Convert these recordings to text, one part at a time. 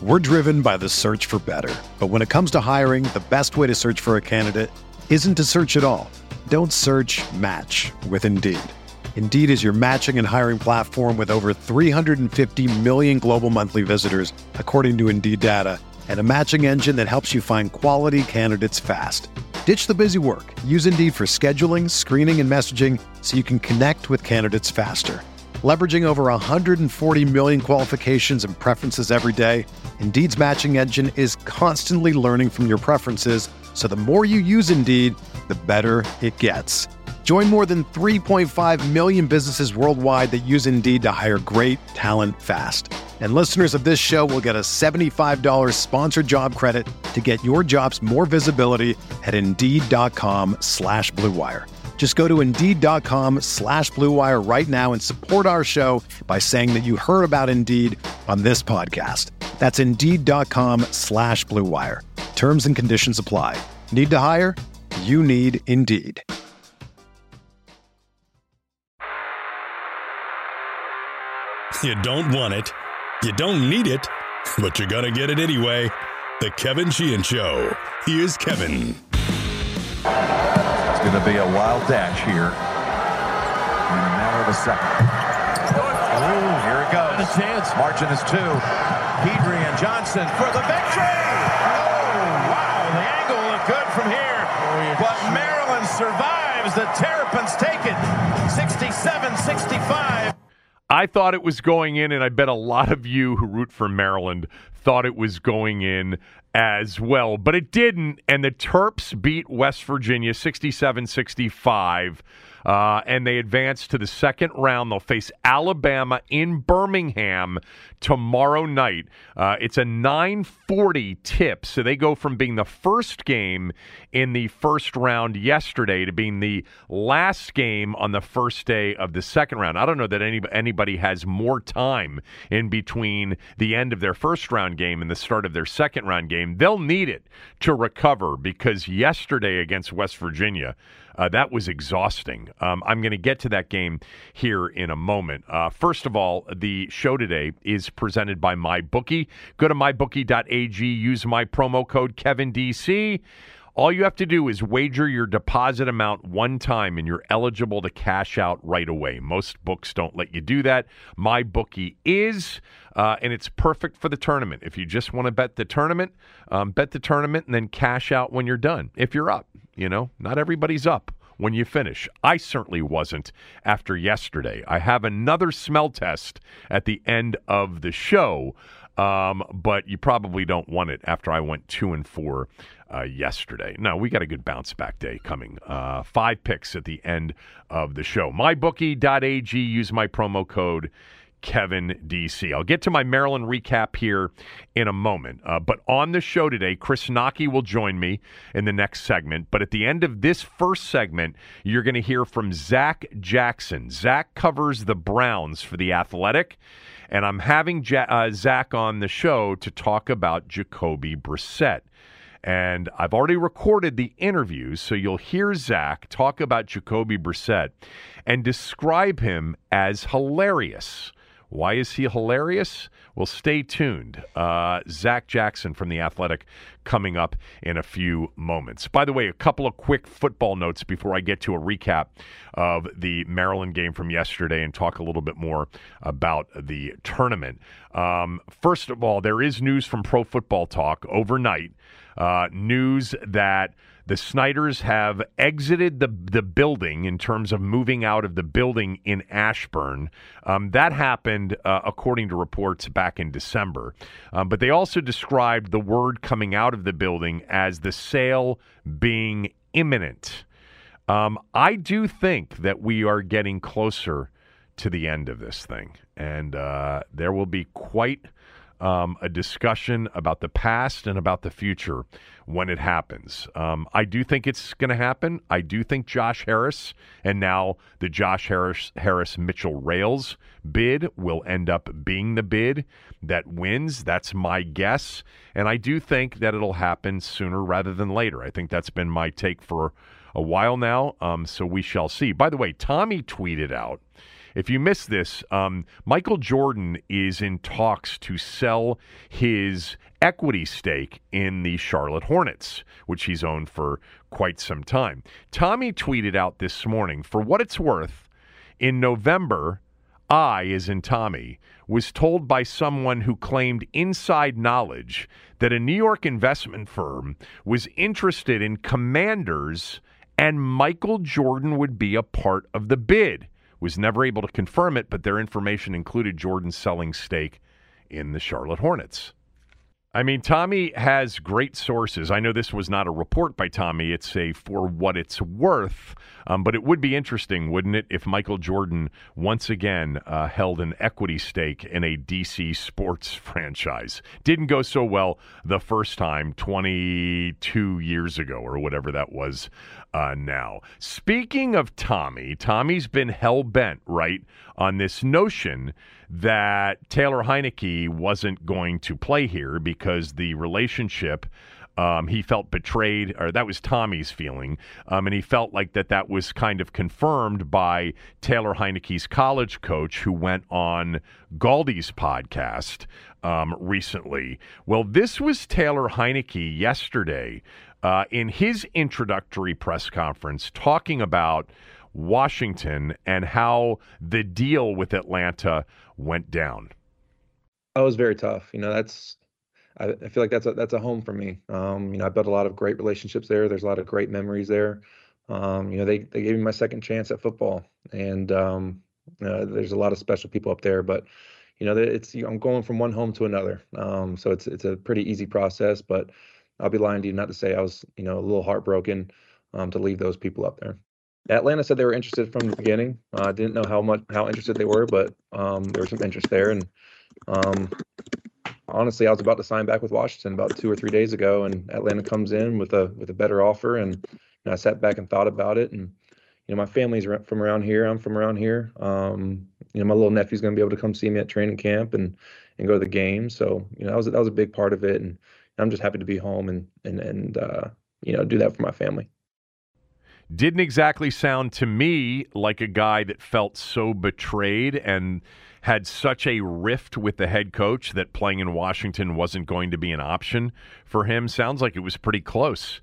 We're driven by the search for better. But when it comes to hiring, the best way to search for a candidate isn't to search at all. Don't search, match with Indeed. Indeed is your matching and hiring platform with over 350 million global monthly visitors, according to Indeed data, and a matching engine that helps you find quality candidates fast. Ditch the busy work. Use Indeed for scheduling, screening, and messaging so you can connect with candidates faster. Leveraging over 140 million qualifications and preferences every day, Indeed's matching engine is constantly learning from your preferences, so the more you use Indeed, the better it gets. Join more than 3.5 million businesses worldwide that use Indeed to hire great talent fast. And listeners of this show will get a $75 sponsored job credit to get your jobs more visibility at Indeed.com/Blue Wire. Just go to Indeed.com/Blue Wire right now and support our show by saying that you heard about Indeed on this podcast. That's Indeed.com/Blue Wire. Terms and conditions apply. Need to hire? You need Indeed. You don't want it, you don't need it, but you're going to get it anyway. The Kevin Sheehan Show. Here's Kevin. It's going to be a wild dash here in a matter of a second. Oh, here it goes. A chance. Marching is two. Pedri and Johnson for the victory. Oh, wow. The angle looked good from here. But Maryland survives. The Terrapins take it. 67-65. I thought it was going in, and I bet a lot of you who root for Maryland thought it was going in as well. But it didn't, and the Terps beat West Virginia 67-65, and they advance to the second round. They'll face Alabama in Birmingham tomorrow night. It's a 9:40 tip, so they go from being the first game in the first round yesterday to being the last game on the first day of the second round. I don't know that anybody has more time in between the end of their first round game and the start of their second round game. They'll need it to recover because yesterday against West Virginia, that was exhausting. I'm going to get to that game here in a moment. First of all, the show today is presented by MyBookie. Go to mybookie.ag, use my promo code KevinDC. All you have to do is wager your deposit amount one time, and you're eligible to cash out right away. Most books don't let you do that. MyBookie is, and it's perfect for the tournament. If you just want to bet the tournament and then cash out when you're done. If you're up, not everybody's up when you finish. I certainly wasn't after yesterday. I have another smell test at the end of the show, but you probably don't want it after I went 2-4 yesterday. No, we got a good bounce back day coming. 5 picks at the end of the show. MyBookie.ag, use my promo code KevinDC. I'll get to my Maryland recap here in a moment. But on the show today, Chris Naki will join me in the next segment. But at the end of this first segment, you're going to hear from Zach Jackson. Zach covers the Browns for The Athletic. And I'm having Zach on the show to talk about Jacoby Brissett. And I've already recorded the interviews, so you'll hear Zach talk about Jacoby Brissett and describe him as hilarious. Why is he hilarious? Well, stay tuned. Zach Jackson from The Athletic coming up in a few moments. By the way, a couple of quick football notes before I get to a recap of the Maryland game from yesterday and talk a little bit more about the tournament. First of all, there is news from Pro Football Talk overnight. News that the Snyders have exited the building in terms of moving out of the building in Ashburn. That happened, according to reports, back in December. But they also described the word coming out of the building as the sale being imminent. I do think that we are getting closer to the end of this thing. And there will be quite a discussion about the past and about the future when it happens. I do think it's going to happen. I do think Josh Harris and now the Josh Harris Mitchell Rails bid will end up being the bid that wins. That's my guess. And I do think that it'll happen sooner rather than later. I think that's been my take for a while now. So we shall see. By the way, Tommy tweeted out if you missed this, Michael Jordan is in talks to sell his equity stake in the Charlotte Hornets, which he's owned for quite some time. Tommy tweeted out this morning, for what it's worth, in November, I, as in Tommy, was told by someone who claimed inside knowledge that a New York investment firm was interested in Commanders and Michael Jordan would be a part of the bid. Was never able to confirm it, but their information included Jordan selling stake in the Charlotte Hornets. I mean, Tommy has great sources. I know this was not a report by Tommy. It's a for what it's worth. But it would be interesting, wouldn't it, if Michael Jordan once again held an equity stake in a DC sports franchise. Didn't go so well the first time 22 years ago or whatever that was now. Speaking of Tommy, Tommy's been hell-bent, right, on this notion that Taylor Heinicke wasn't going to play here because the relationship, he felt betrayed, or that was Tommy's feeling, and he felt like that was kind of confirmed by Taylor Heinicke's college coach who went on Galdi's podcast recently. Well, this was Taylor Heinicke yesterday in his introductory press conference talking about Washington and how the deal with Atlanta went down. That was very tough. I feel like that's a home for me. I built a lot of great relationships there. There's a lot of great memories there. They gave me my second chance at football, and there's a lot of special people up there. But I'm going from one home to another. So it's a pretty easy process. But I'll be lying to you not to say I was a little heartbroken to leave those people up there. Atlanta said they were interested from the beginning. I didn't know how interested they were, but there was some interest there. And honestly, I was about to sign back with Washington about 2 or 3 days ago, and Atlanta comes in with a better offer. And I sat back and thought about it. And my family's from around here. I'm from around here. My little nephew's going to be able to come see me at training camp and go to the game. So that was a big part of it. And I'm just happy to be home and do that for my family. Didn't exactly sound to me like a guy that felt so betrayed and had such a rift with the head coach that playing in Washington wasn't going to be an option for him. Sounds like it was pretty close.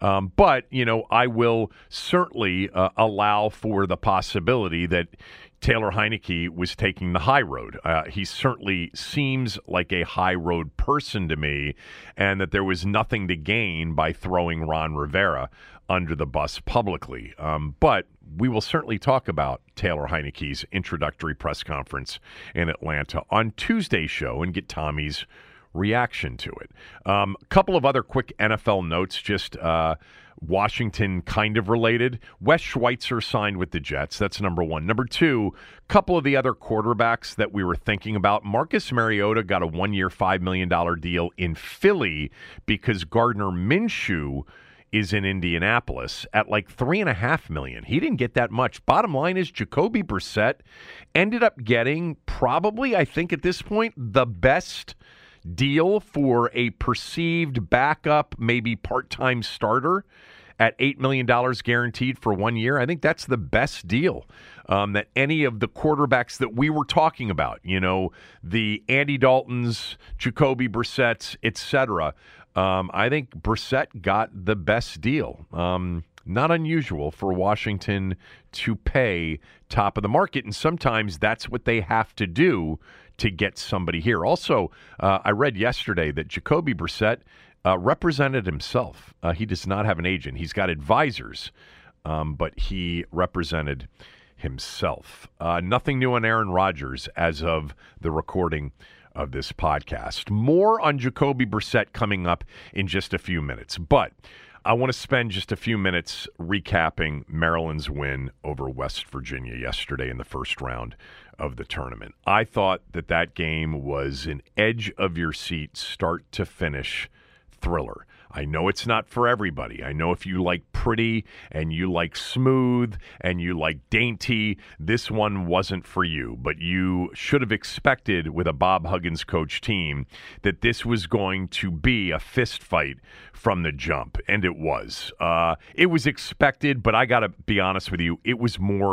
But I will certainly allow for the possibility that Taylor Heinicke was taking the high road. He certainly seems like a high road person to me, and that there was nothing to gain by throwing Ron Rivera under the bus publicly. But we will certainly talk about Taylor Heinicke's introductory press conference in Atlanta on Tuesday's show and get Tommy's reaction to it. A couple of other quick NFL notes, just Washington kind of related. Wes Schweitzer signed with the Jets. That's number one. Number two, couple of the other quarterbacks that we were thinking about. Marcus Mariota got a 1-year, $5 million deal in Philly because Gardner Minshew is in Indianapolis at like $3.5 million. He didn't get that much. Bottom line is Jacoby Brissett ended up getting probably, I think at this point, the best deal for a perceived backup, maybe part-time starter at $8 million guaranteed for 1 year. I think that's the best deal that any of the quarterbacks that we were talking about, the Andy Daltons, Jacoby Brissett's, etc. I think Brissett got the best deal. Not unusual for Washington to pay top of the market, and sometimes that's what they have to do to get somebody here. Also, I read yesterday that Jacoby Brissett represented himself. He does not have an agent. He's got advisors, but he represented himself. Nothing new on Aaron Rodgers as of the recording of this podcast. More on Jacoby Brissett coming up in just a few minutes. But I want to spend just a few minutes recapping Maryland's win over West Virginia yesterday in the first round of the tournament. I thought that game was an edge-of-your-seat, start-to-finish thriller. I know it's not for everybody. I know if you like pretty and you like smooth and you like dainty, this one wasn't for you. But you should have expected with a Bob Huggins coach team that this was going to be a fist fight from the jump, and it was. It was expected, but I got to be honest with you, it was more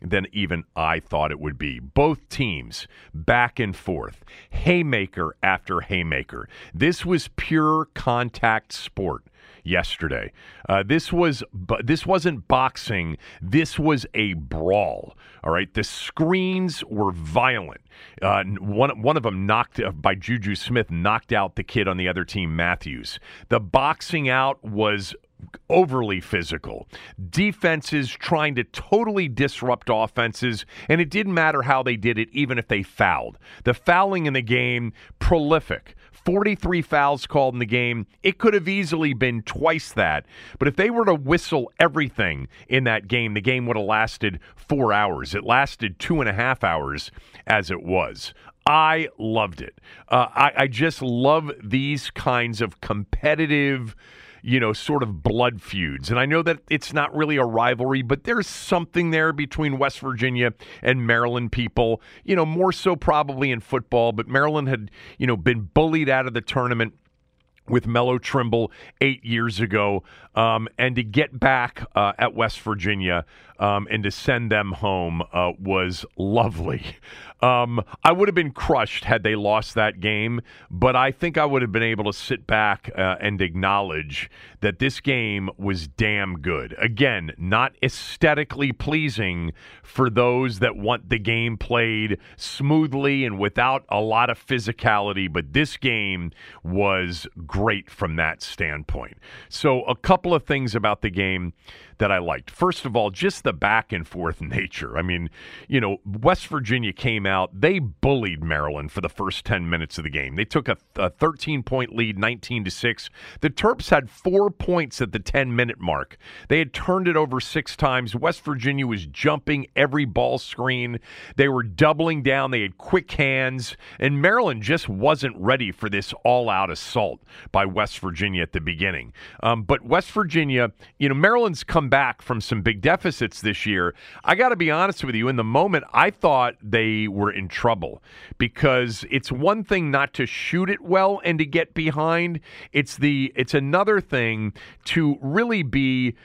than even I thought it would be. Both teams back and forth, haymaker after haymaker. This was pure contact sport yesterday. This wasn't boxing. This was a brawl. All right, the screens were violent. One of them by Juju Smith knocked out the kid on the other team, Matthews. The boxing out was overly physical. Defenses trying to totally disrupt offenses, and it didn't matter how they did it, even if they fouled. The fouling in the game, prolific. 43 fouls called in the game. It could have easily been twice that. But if they were to whistle everything in that game, the game would have lasted 4 hours. It lasted 2.5 hours as it was. I loved it. I just love these kinds of competitive, sort of blood feuds. And I know that it's not really a rivalry, but there's something there between West Virginia and Maryland people, more so probably in football, but Maryland had, been bullied out of the tournament with Mello Trimble 8 years ago, and to get back at West Virginia and to send them home was lovely. I would have been crushed had they lost that game, but I think I would have been able to sit back and acknowledge that this game was damn good. Again, not aesthetically pleasing for those that want the game played smoothly and without a lot of physicality, but this game was great from that standpoint. So a couple of things about the game that I liked. First of all, just the back and forth nature. I mean, West Virginia came out, they bullied Maryland for the first 10 minutes of the game. They took a 13-point lead, 19-6. The Terps had 4 points at the 10-minute mark. They had turned it over 6 times. West Virginia was jumping every ball screen. They were doubling down. They had quick hands. And Maryland just wasn't ready for this all-out assault by West Virginia at the beginning. But West Virginia, Maryland's come back from some big deficits this year. I got to be honest with you, in the moment, I thought they were in trouble because it's one thing not to shoot it well and to get behind. It's another thing to really be,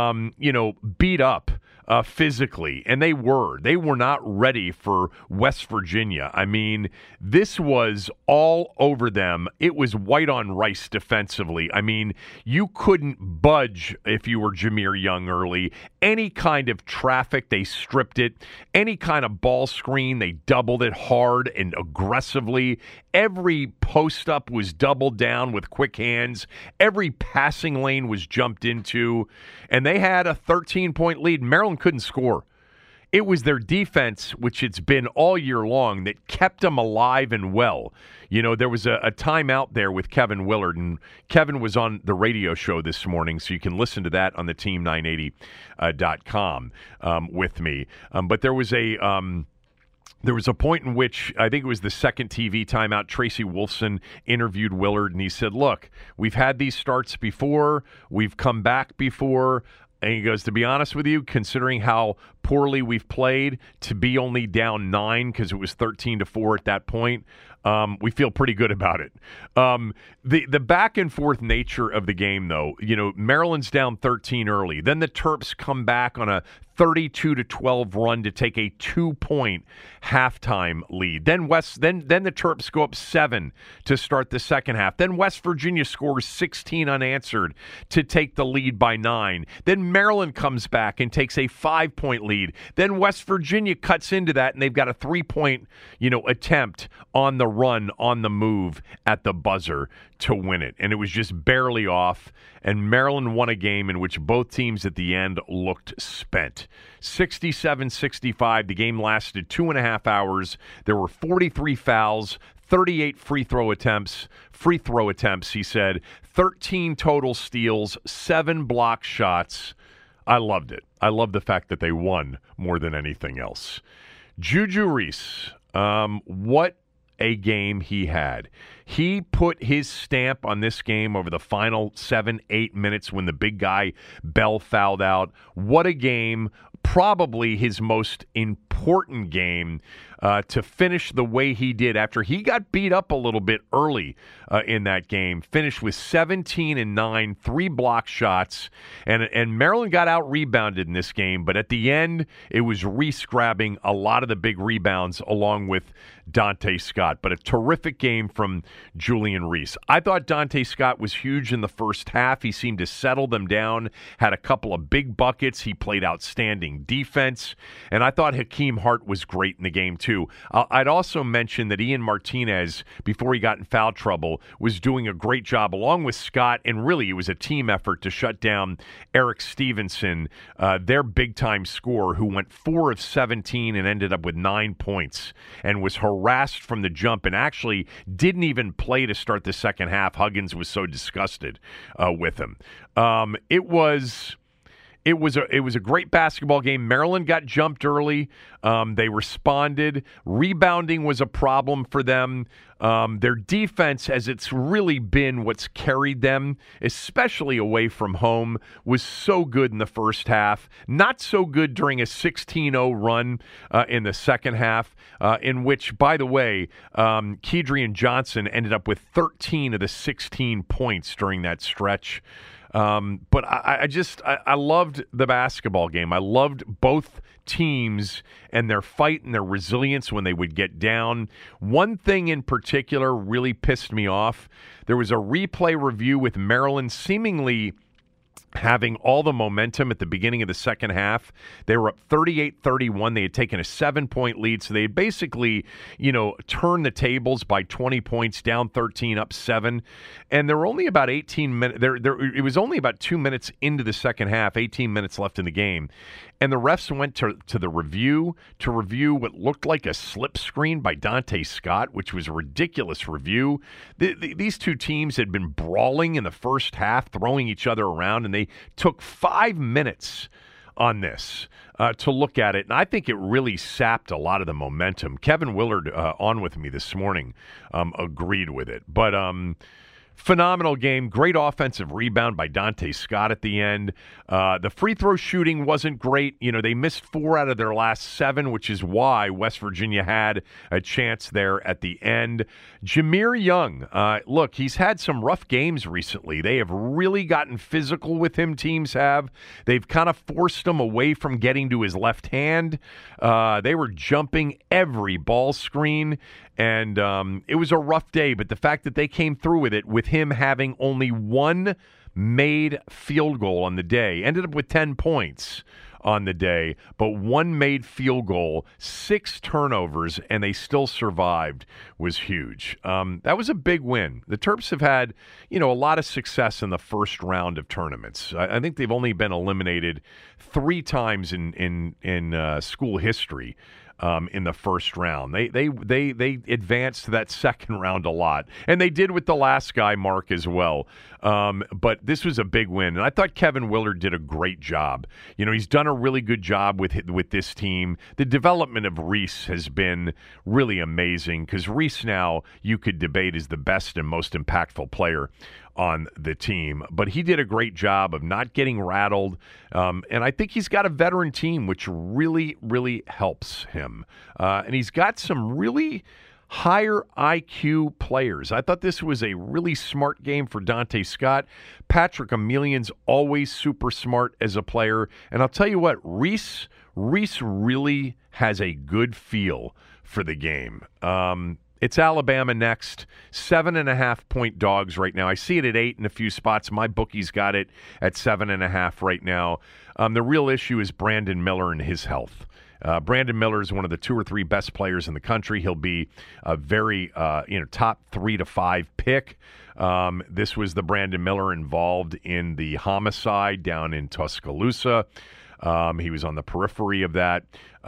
beat up physically, and they were not ready for West Virginia. I mean, this was all over them. It was white on rice defensively. I mean, you couldn't budge if you were Jahmir Young early. Any kind of traffic, they stripped it. Any kind of ball screen, they doubled it hard and aggressively. Every post up was doubled down with quick hands. Every passing lane was jumped into, and they had a 13-point lead. Maryland couldn't score. It was their defense, which it's been all year long, that kept them alive and well. There was a timeout there with Kevin Willard, and Kevin was on the radio show this morning, so you can listen to that on the Team980.com with me. But there was a point in which, I think it was the second TV timeout, Tracy Wolfson interviewed Willard, and he said, look, we've had these starts before. We've come back before. And he goes, to be honest with you, considering how poorly we've played, to be only down 9 because it was 13-4 at that point, we feel pretty good about it. The back and forth nature of the game, though, Maryland's down 13 early. Then the Terps come back on a 32-12 run to take a 2-point halftime lead. Then the Terps go up 7 to start the second half. Then West Virginia scores 16 unanswered to take the lead by 9. Then Maryland comes back and takes a 5-point lead. Then West Virginia cuts into that, and they've got a 3-point, attempt on the run, on the move at the buzzer to win it. And it was just barely off. And Maryland won a game in which both teams at the end looked spent. 67-65. The game lasted 2.5 hours. There were 43 fouls, 38 free throw attempts, he said, 13 total steals, 7 block shots. I loved it. I love the fact that they won more than anything else. Juju Reese, what a game he had. He put his stamp on this game over the final 7-8 minutes when the big guy Bell fouled out. What a game. Probably his most important game to finish the way he did after he got beat up a little bit early in that game. Finished with 17 and 9, 3 block shots, and Maryland got out rebounded in this game. But at the end, it was Reese grabbing a lot of the big rebounds along with Dante Scott. But a terrific game from Julian Reese. I thought Dante Scott was huge in the first half. He seemed to settle them down, had a couple of big buckets. He played outstanding defense, and I thought Hakeem Hart was great in the game too. I'd also mention that Ian Martinez, before he got in foul trouble, was doing a great job along with Scott, and really it was a team effort to shut down Eric Stevenson, their big-time scorer, who went 4 of 17 and ended up with 9 points and was harassed from the jump and actually didn't even play to start the second half. Huggins was so disgusted with him. It was a great basketball game. Maryland got jumped early. They responded. Rebounding was a problem for them. Their defense, as it's really been what's carried them, especially away from home, was so good in the first half. Not so good during a 16-0 run in the second half, in which, by the way, Kedrian Johnson ended up with 13 of the 16 points during that stretch. But I loved the basketball game. I loved both teams and their fight and their resilience when they would get down. One thing in particular really pissed me off. There was a replay review with Maryland seemingly having all the momentum at the beginning of the second half. They were up 38-31. They had taken a 7-point lead, so they had basically, turned the tables by 20 points, down 13, up 7. And there were only about 18 minutes. It was only about 2 minutes into the second half, 18 minutes left in the game. And the refs went to the review to review what looked like a slip screen by Dante Scott, which was a ridiculous review. These two teams had been brawling in the first half, throwing each other around, and they took 5 minutes on this to look at it. And I think it really sapped a lot of the momentum. Kevin Willard on with me this morning agreed with it. But phenomenal game. Great offensive rebound by Dante Scott at the end. The free throw shooting wasn't great. They missed 4 out of their last 7, which is why West Virginia had a chance there at the end. Jahmir Young, look, he's had some rough games recently. They have really gotten physical with him, teams have. They've kind of forced him away from getting to his left hand. They were jumping every ball screen, and it was a rough day, but the fact that they came through with it, with him having only 1 made field goal on the day, ended up with 10 points on the day, but 1 made field goal, 6 turnovers, and they still survived, was huge. That was a big win. The Terps have had, a lot of success in the first round of tournaments. I think they've only been eliminated 3 times in school history. In the first round. They advanced to that second round a lot. And they did with the last guy, Mark, as well. But this was a big win. And I thought Kevin Willard did a great job. He's done a really good job with this team. The development of Reese has been really amazing, because Reese now you could debate is the best and most impactful player on the team. But he did a great job of not getting rattled. And I think he's got a veteran team, which really, really helps him. And he's got some really higher IQ players. I thought this was a really smart game for Dante Scott. Patrick Emilian's always super smart as a player. And I'll tell you what, Reese really has a good feel for the game. It's Alabama next. 7.5-point dogs right now. I see it at 8 in a few spots. My bookie's got it at 7.5 right now. The real issue is Brandon Miller and his health. Brandon Miller is one of the 2 or 3 best players in the country. He'll be a very, top 3 to 5 pick. This was the Brandon Miller involved in the homicide down in Tuscaloosa. He was on the periphery of that.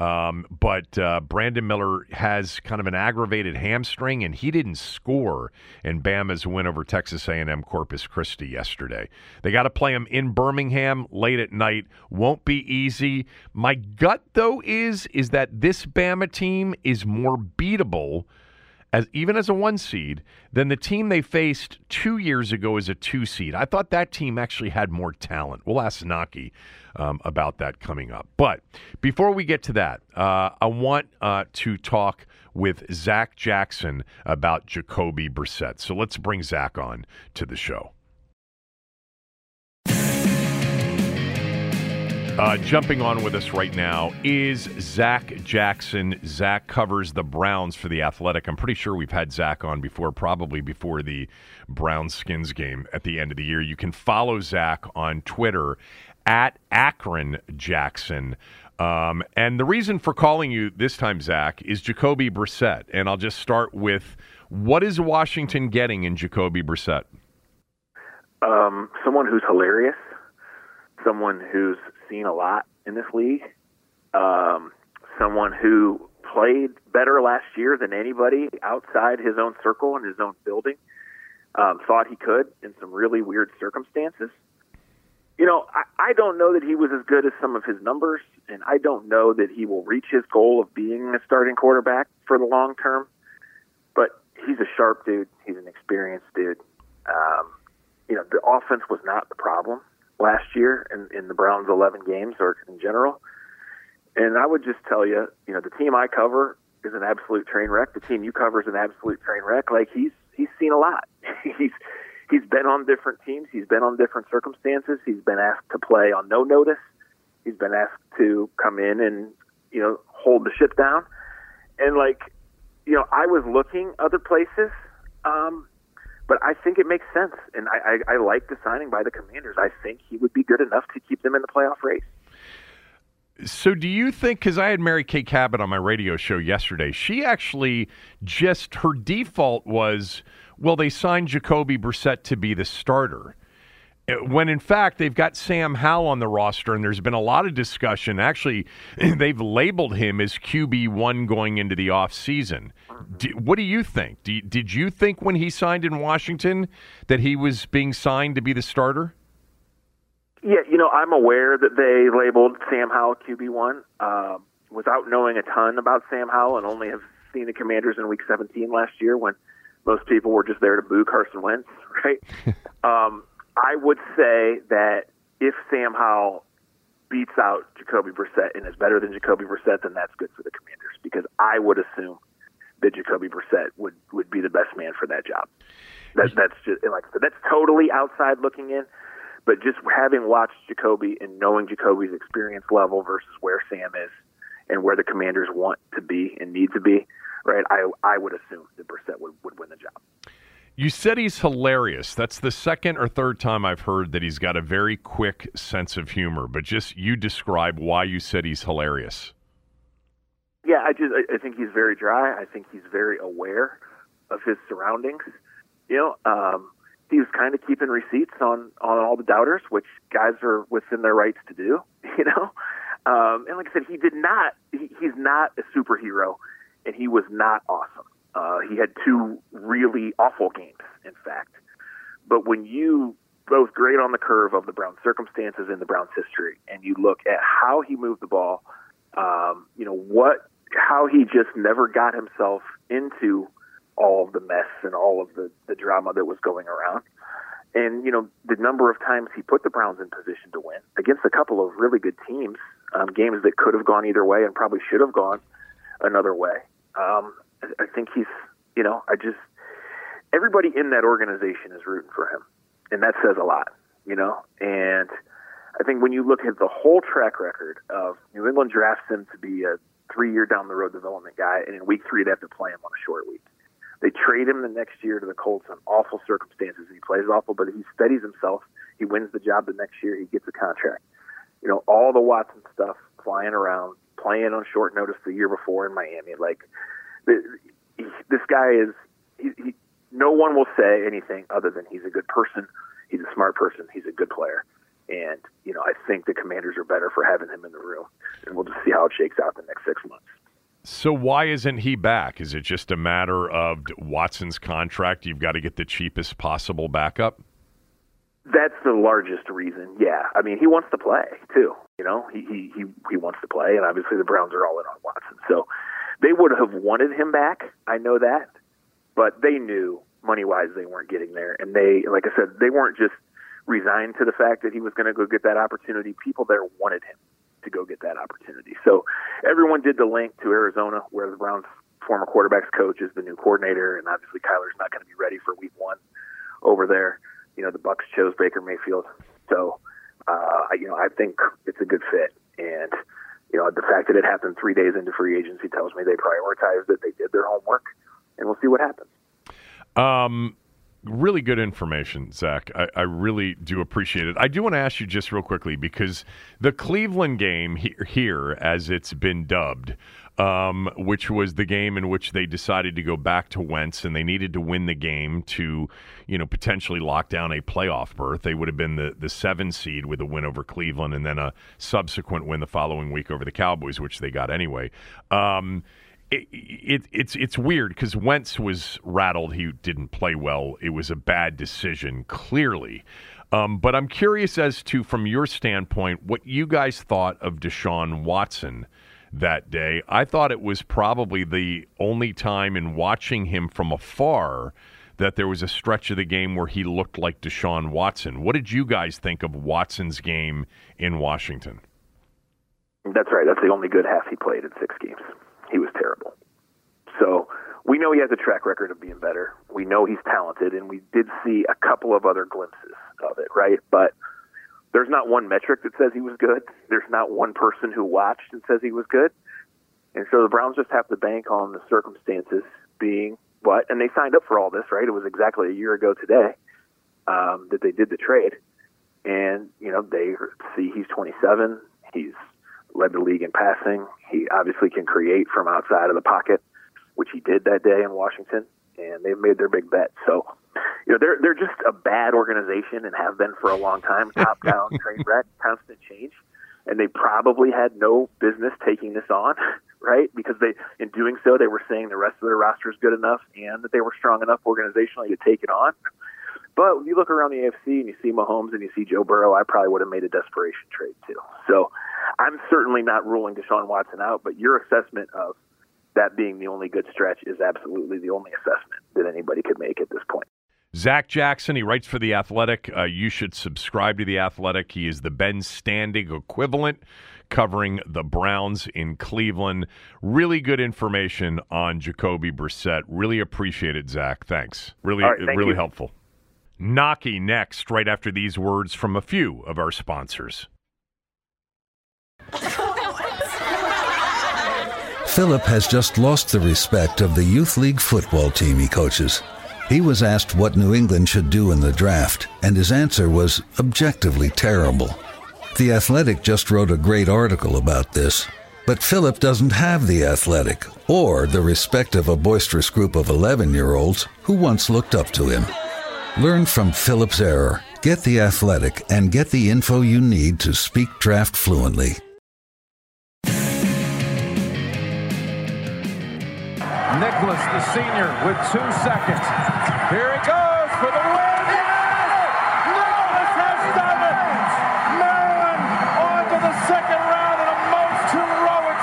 But Brandon Miller has kind of an aggravated hamstring, and he didn't score in Bama's win over Texas A&M Corpus Christi yesterday. They got to play him in Birmingham late at night. Won't be easy. My gut, though, is that this Bama team is more beatable even as a 1 seed, than the team they faced 2 years ago as a 2 seed. I thought that team actually had more talent. We'll ask Naki about that coming up. But before we get to that, I want to talk with Zach Jackson about Jacoby Brissett. So let's bring Zach on to the show. Jumping on with us right now is Zach Jackson. Zach covers the Browns for The Athletic. I'm pretty sure we've had Zach on before, probably before the Browns-Skins game at the end of the year. You can follow Zach on Twitter at Akron Jackson. And the reason for calling you this time, Zach, is Jacoby Brissett. And I'll just start with, what is Washington getting in Jacoby Brissett? Someone who's hilarious. Someone who's seen a lot in this league. Someone who played better last year than anybody outside his own circle and his own building. Thought he could in some really weird circumstances. You know, I don't know that he was as good as some of his numbers, and I don't know that he will reach his goal of being a starting quarterback for the long term. But he's a sharp dude. He's an experienced dude. You know, the offense was not the problem last year in the Browns' 11 games or in general. And I would just tell you, you know, the team I cover is an absolute train wreck. The team you cover is an absolute train wreck. Like, he's seen a lot. He's been on different teams. He's been on different circumstances. He's been asked to play on no notice. He's been asked to come in and, you know, hold the ship down. And, like, you know, I was looking other places, but I think it makes sense. And I like the signing by the Commanders. I think he would be good enough to keep them in the playoff race. So do you think, because I had Mary Kay Cabot on my radio show yesterday, she actually just, her default was, well, they signed Jacoby Brissett to be the starter. When, in fact, they've got Sam Howell on the roster, and there's been a lot of discussion. Actually, they've labeled him as QB1 going into the offseason. What do you think? Did you think when he signed in Washington that he was being signed to be the starter? Yeah, you know, I'm aware that they labeled Sam Howell QB1 without knowing a ton about Sam Howell, and only have seen the Commanders in Week 17 last year when most people were just there to boo Carson Wentz, right? I would say that if Sam Howell beats out Jacoby Brissett and is better than Jacoby Brissett, then that's good for the Commanders, because I would assume that Jacoby Brissett would be the best man for that job. That's just, like I said, that's totally outside looking in. But just having watched Jacoby and knowing Jacoby's experience level versus where Sam is and where the Commanders want to be and need to be, right, I would assume that Brissett would win the job. You said he's hilarious. That's the second or third time I've heard that he's got a very quick sense of humor. But just you describe why you said he's hilarious. Yeah, I think he's very dry. I think he's very aware of his surroundings. You know, he was kind of keeping receipts on all the doubters, which guys are within their rights to do, you know. And like I said, he's not a superhero, and he was not awesome. He had 2 really awful games, in fact. But when you both grade on the curve of the Browns' circumstances and the Browns' history, and you look at how he moved the ball, you know, how he just never got himself into all of the mess and all of the drama that was going around. And, you know, the number of times he put the Browns in position to win against a couple of really good teams, games that could have gone either way and probably should have gone another way. I think he's, you know, everybody in that organization is rooting for him. And that says a lot, you know. And I think when you look at the whole track record of New England drafts him to be a 3-year down the road development guy, and in week 3 they have to play him on a short week. They trade him the next year to the Colts on awful circumstances. He plays awful, but he steadies himself. He wins the job the next year. He gets a contract. You know, all the Watson stuff, flying around, playing on short notice the year before in Miami. Like, this guy is no one will say anything other than he's a good person. He's a smart person. He's a good player. And, you know, I think the Commanders are better for having him in the room. And we'll just see how it shakes out the next 6 months. So why isn't he back? Is it just a matter of Watson's contract? You've got to get the cheapest possible backup? That's the largest reason, yeah. I mean, he wants to play, too. You know, he wants to play, and obviously the Browns are all in on Watson. So they would have wanted him back. I know that. but they knew money-wise they weren't getting there. And they, like I said, they weren't just resigned to the fact that he was going to go get that opportunity. People there wanted him to go get that opportunity. So everyone did the link to Arizona, where the Browns' former quarterback's coach is the new coordinator, and obviously Kyler's not going to be ready for week 1 over there. You know, the Bucs chose Baker Mayfield. So, I think it's a good fit. And, the fact that it happened 3 days into free agency tells me they prioritized it, they did their homework, and we'll see what happens. Really good information, Zach. I really do appreciate it. I do want to ask you just real quickly, because the Cleveland game here, as it's been dubbed, which was the game in which they decided to go back to Wentz, and they needed to win the game to, potentially lock down a playoff berth. They would have been the 7 seed with a win over Cleveland, and then a subsequent win the following week over the Cowboys, which they got anyway. It's weird because Wentz was rattled. He didn't play well. It was a bad decision, clearly. But I'm curious as to, from your standpoint, what you guys thought of Deshaun Watson that day. I thought it was probably the only time in watching him from afar that there was a stretch of the game where he looked like Deshaun Watson. What did you guys think of Watson's game in Washington? That's right. That's the only good half he played in 6 games. He was terrible. So we know he has a track record of being better. We know he's talented, and we did see a couple of other glimpses of it, right? But there's not one metric that says he was good. There's not one person who watched and says he was good. And so the Browns just have to bank on the circumstances being what, and they signed up for all this, right? It was exactly a year ago today that they did the trade. And, they see he's 27. He's led the league in passing. He obviously can create from outside of the pocket, which he did that day in Washington, and they've made their big bet. So, they're just a bad organization and have been for a long time, top-down, train wreck, constant change, and they probably had no business taking this on, right? Because in doing so, they were saying the rest of their roster is good enough and that they were strong enough organizationally to take it on. But when you look around the AFC and you see Mahomes and you see Joe Burrow, I probably would have made a desperation trade too. So I'm certainly not ruling Deshaun Watson out, but your assessment of that being the only good stretch is absolutely the only assessment that anybody could make at this point. Zach Jackson, he writes for The Athletic. You should subscribe to The Athletic. He is the Ben Standig equivalent, covering the Browns in Cleveland. Really good information on Jacoby Brissett. Really appreciate it, Zach. Thanks. Really, right, thank you. Helpful. Naki next, right after these words from a few of our sponsors. Philip has just lost the respect of the youth league football team he coaches. He was asked what New England should do in the draft, and his answer was objectively terrible. The Athletic just wrote a great article about this, but Philip doesn't have The Athletic or the respect of a boisterous group of 11-year-olds who once looked up to him. Learn from Philip's error. Get The Athletic and get the info you need to speak draft fluently. Nicholas, the senior, with 2 seconds. Here he goes for the win. Nicholas has done it. Maryland on to the second round in a most heroic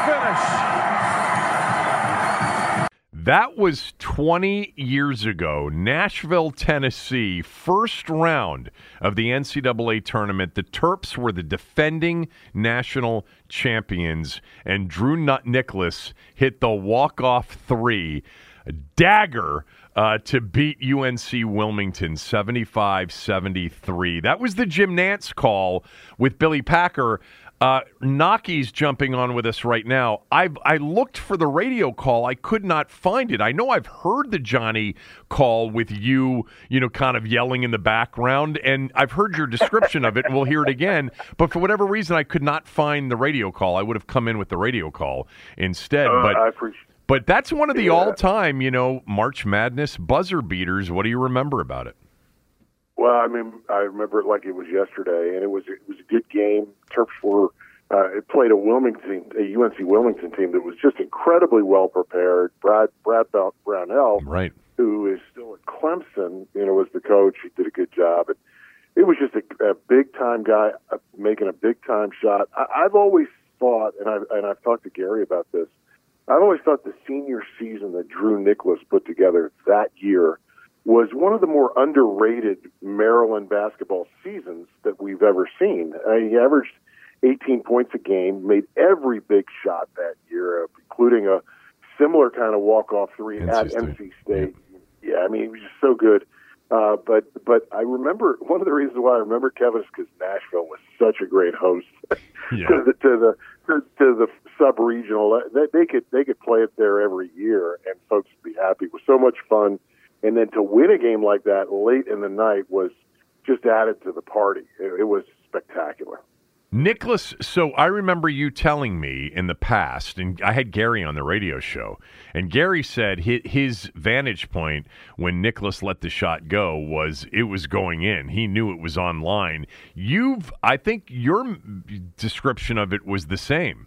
finish. That was 20 years ago. Nashville, Tennessee, first round of the NCAA tournament. The Terps were the defending national champions, and Drew Nicholas hit the walk-off 3, a dagger, to beat UNC Wilmington 75-73. That was the Jim Nantz call with Billy Packer. Naki's jumping on with us right now. I looked for the radio call. I could not find it. I know I've heard the Johnny call with you, kind of yelling in the background, and I've heard your description of it, and we'll hear it again. But for whatever reason, I could not find the radio call. I would have come in with the radio call instead. I appreciate it. But that's one of the all-time, March Madness buzzer beaters. What do you remember about it? Well, I remember it like it was yesterday, and it was a good game. Terps were it played a UNC Wilmington team that was just incredibly well prepared. Brad Brownell, right, who is still at Clemson, was the coach. He did a good job. It was just a big time guy making a big time shot. I've always thought, and I've talked to Gary about this. I've always thought the senior season that Drew Nicholas put together that year was one of the more underrated Maryland basketball seasons that we've ever seen. He averaged 18 points a game, made every big shot that year, including a similar kind of walk-off three at NC State. Yeah, I mean, he was just so good. But I remember, one of the reasons why I remember Kevin is because Nashville was such a great host to the sub-regional. They could play it there every year, and folks would be happy. It was so much fun. And then to win a game like that late in the night was just added to the party. It was spectacular. Nicholas, so I remember you telling me in the past, and I had Gary on the radio show, and Gary said his vantage point when Nicholas let the shot go was it was going in. He knew it was online. I think your description of it was the same.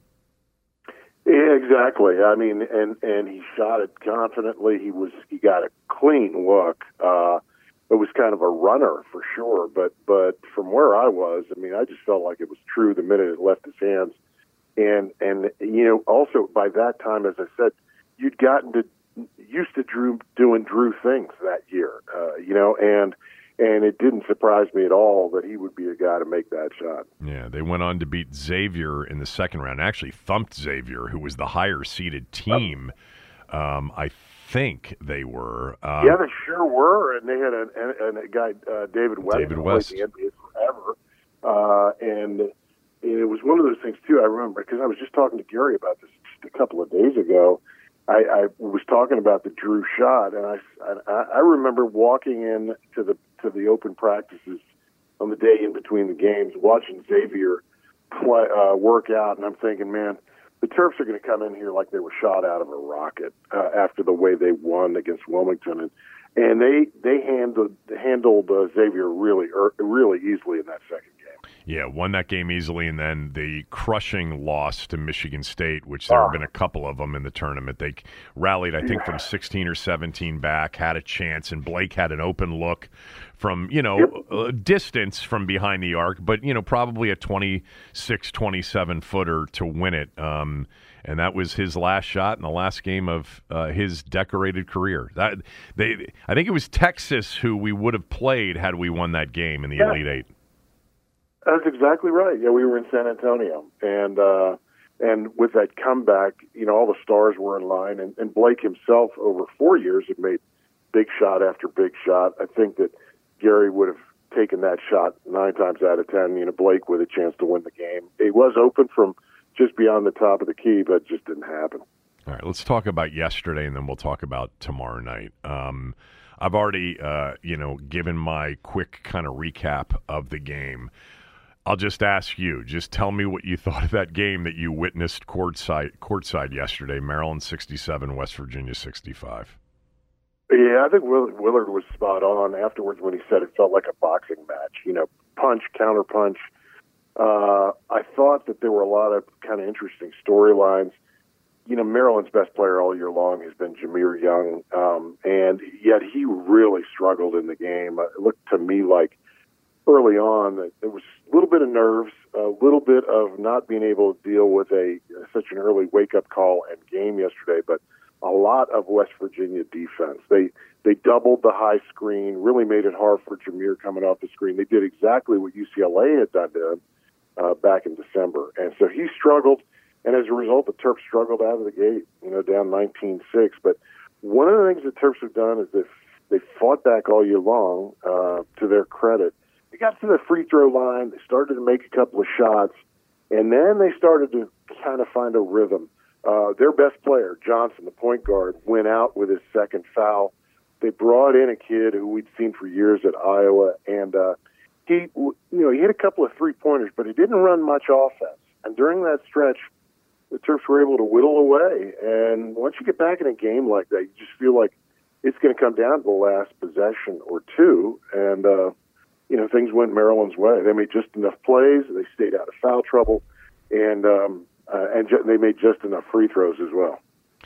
Yeah, exactly. I mean, and he shot it confidently. He got a clean look. It was kind of a runner for sure, but from where I was, I mean, I just felt like it was true the minute it left his hands. And also by that time, as I said, you'd gotten used to Drew doing Drew things that year, and it didn't surprise me at all that he would be a guy to make that shot. Yeah, they went on to beat Xavier in the second round. Actually thumped Xavier, who was the higher-seeded team. I think they were. Yeah, they sure were, and they had a guy, David West, who played the NBA forever. And it was one of those things, too, I remember, because I was just talking to Gary about this just a couple of days ago. I was talking about the Drew shot, and I remember walking in to the open practices on the day in between the games, watching Xavier work out, and I'm thinking, man, the Terps are going to come in here like they were shot out of a rocket after the way they won against Wilmington, and they handled Xavier really easily in that second game. Yeah, won that game easily, and then the crushing loss to Michigan State, which there have been a couple of them in the tournament. They rallied, I think, from 16 or 17 back, had a chance, and Blake had an open look from, distance from behind the arc, but, probably a 26, 27-footer to win it. And that was his last shot in the last game of his decorated career. I think it was Texas who we would have played had we won that game in the Elite Eight. That's exactly right. Yeah, we were in San Antonio, and with that comeback, all the stars were in line, and Blake himself over 4 years had made big shot after big shot. I think that Gary would have taken that shot 9 times out of 10. Blake with a chance to win the game. It was open from just beyond the top of the key, but it just didn't happen. All right, let's talk about yesterday, and then we'll talk about tomorrow night. I've already, given my quick kind of recap of the game. I'll just ask you, just tell me what you thought of that game that you witnessed courtside yesterday, Maryland 67, West Virginia 65. Yeah, I think Willard was spot on afterwards when he said it felt like a boxing match, punch, counter punch. I thought that there were a lot of kind of interesting storylines. Maryland's best player all year long has been Jahmir Young, and yet he really struggled in the game. It looked to me like early on that there was a little bit of nerves, a little bit of not being able to deal with such an early wake-up call and game yesterday, but a lot of West Virginia defense. They doubled the high screen, really made it hard for Jahmir coming off the screen. They did exactly what UCLA had done to him back in December. And so he struggled, and as a result, the Terps struggled out of the gate, down 19-6. But one of the things the Terps have done is they fought back all year long, to their credit. They got to the free throw line, they started to make a couple of shots, and then they started to kind of find a rhythm. Their best player, Johnson, the point guard, went out with his second foul. They brought in a kid who we'd seen for years at Iowa, and he hit a couple of three-pointers, but he didn't run much offense. And during that stretch, the Terps were able to whittle away. And once you get back in a game like that, you just feel like it's going to come down to the last possession or two, and things went Maryland's way. They made just enough plays. They stayed out of foul trouble, and they made just enough free throws as well.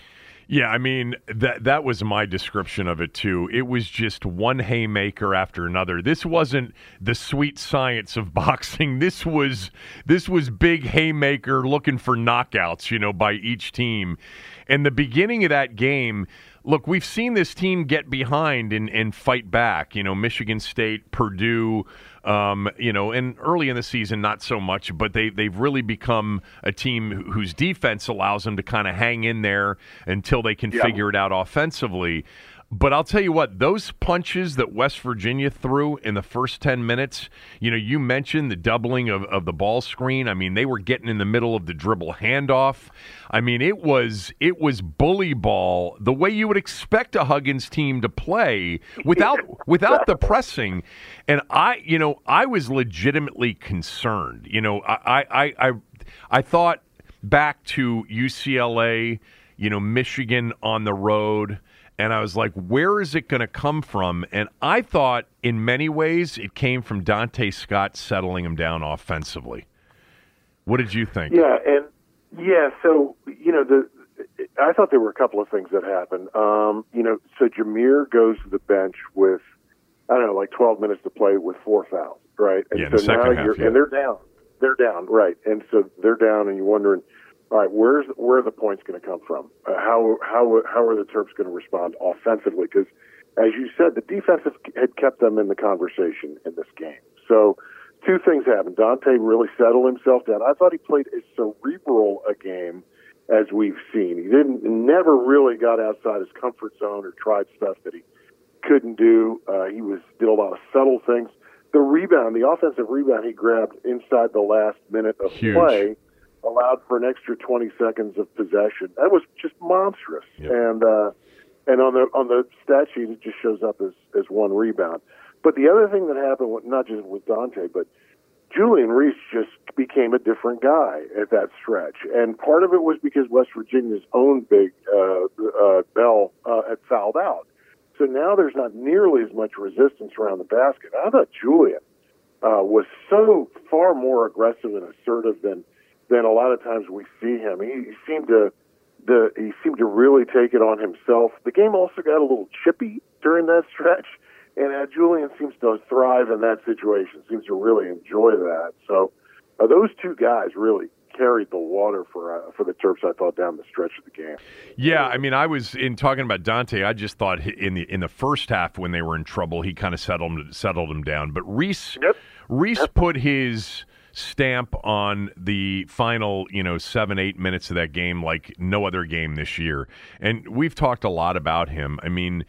Yeah, I mean, that was my description of it, too. It was just one haymaker after another. This wasn't the sweet science of boxing. This was big haymaker looking for knockouts, by each team. And the beginning of that game, look, we've seen this team get behind and fight back. Michigan State, Purdue, and early in the season, not so much, but they've really become a team whose defense allows them to kind of hang in there until they can figure it out offensively. But I'll tell you what, those punches that West Virginia threw in the first 10 minutes, you mentioned the doubling of the ball screen. I mean, they were getting in the middle of the dribble handoff. I mean, it was bully ball, the way you would expect a Huggins team to play without the pressing. And I was legitimately concerned. I thought back to UCLA, Michigan on the road. And I was like, where is it going to come from? And I thought in many ways it came from Dante Scott settling him down offensively. What did you think? So, I thought there were a couple of things that happened. So Jameer goes to the bench with, 12 minutes to play with 4 fouls, right? And so now and they're down. They're down, right. And so they're down and you're wondering, all right, where are the points going to come from? How are the Terps going to respond offensively? Because, as you said, the defense had kept them in the conversation in this game. So, 2 things happened. Dante really settled himself down. I thought he played as cerebral a game as we've seen. He never really got outside his comfort zone or tried stuff that he couldn't do. He did a lot of subtle things. The offensive rebound he grabbed inside the last minute of play allowed for an extra 20 seconds of possession. That was just monstrous. Yep. And on the stat sheet, it just shows up as 1 rebound. But the other thing that happened, not just with Dante, but Julian Reese just became a different guy at that stretch. And part of it was because West Virginia's own big Bell had fouled out. So now there's not nearly as much resistance around the basket. I thought Julian was so far more aggressive and assertive than a lot of times we see him. He seemed to really take it on himself. The game also got a little chippy during that stretch, and Julian seems to thrive in that situation. Seems to really enjoy that. So those 2 guys really carried the water for the Terps, I thought, down the stretch of the game. Yeah, I mean, I was in talking about Dante. I just thought in the first half when they were in trouble, he kind of settled him down. But Reese put his stamp on the final 7-8 minutes of that game like no other game this year. And we've talked a lot about him. I mean,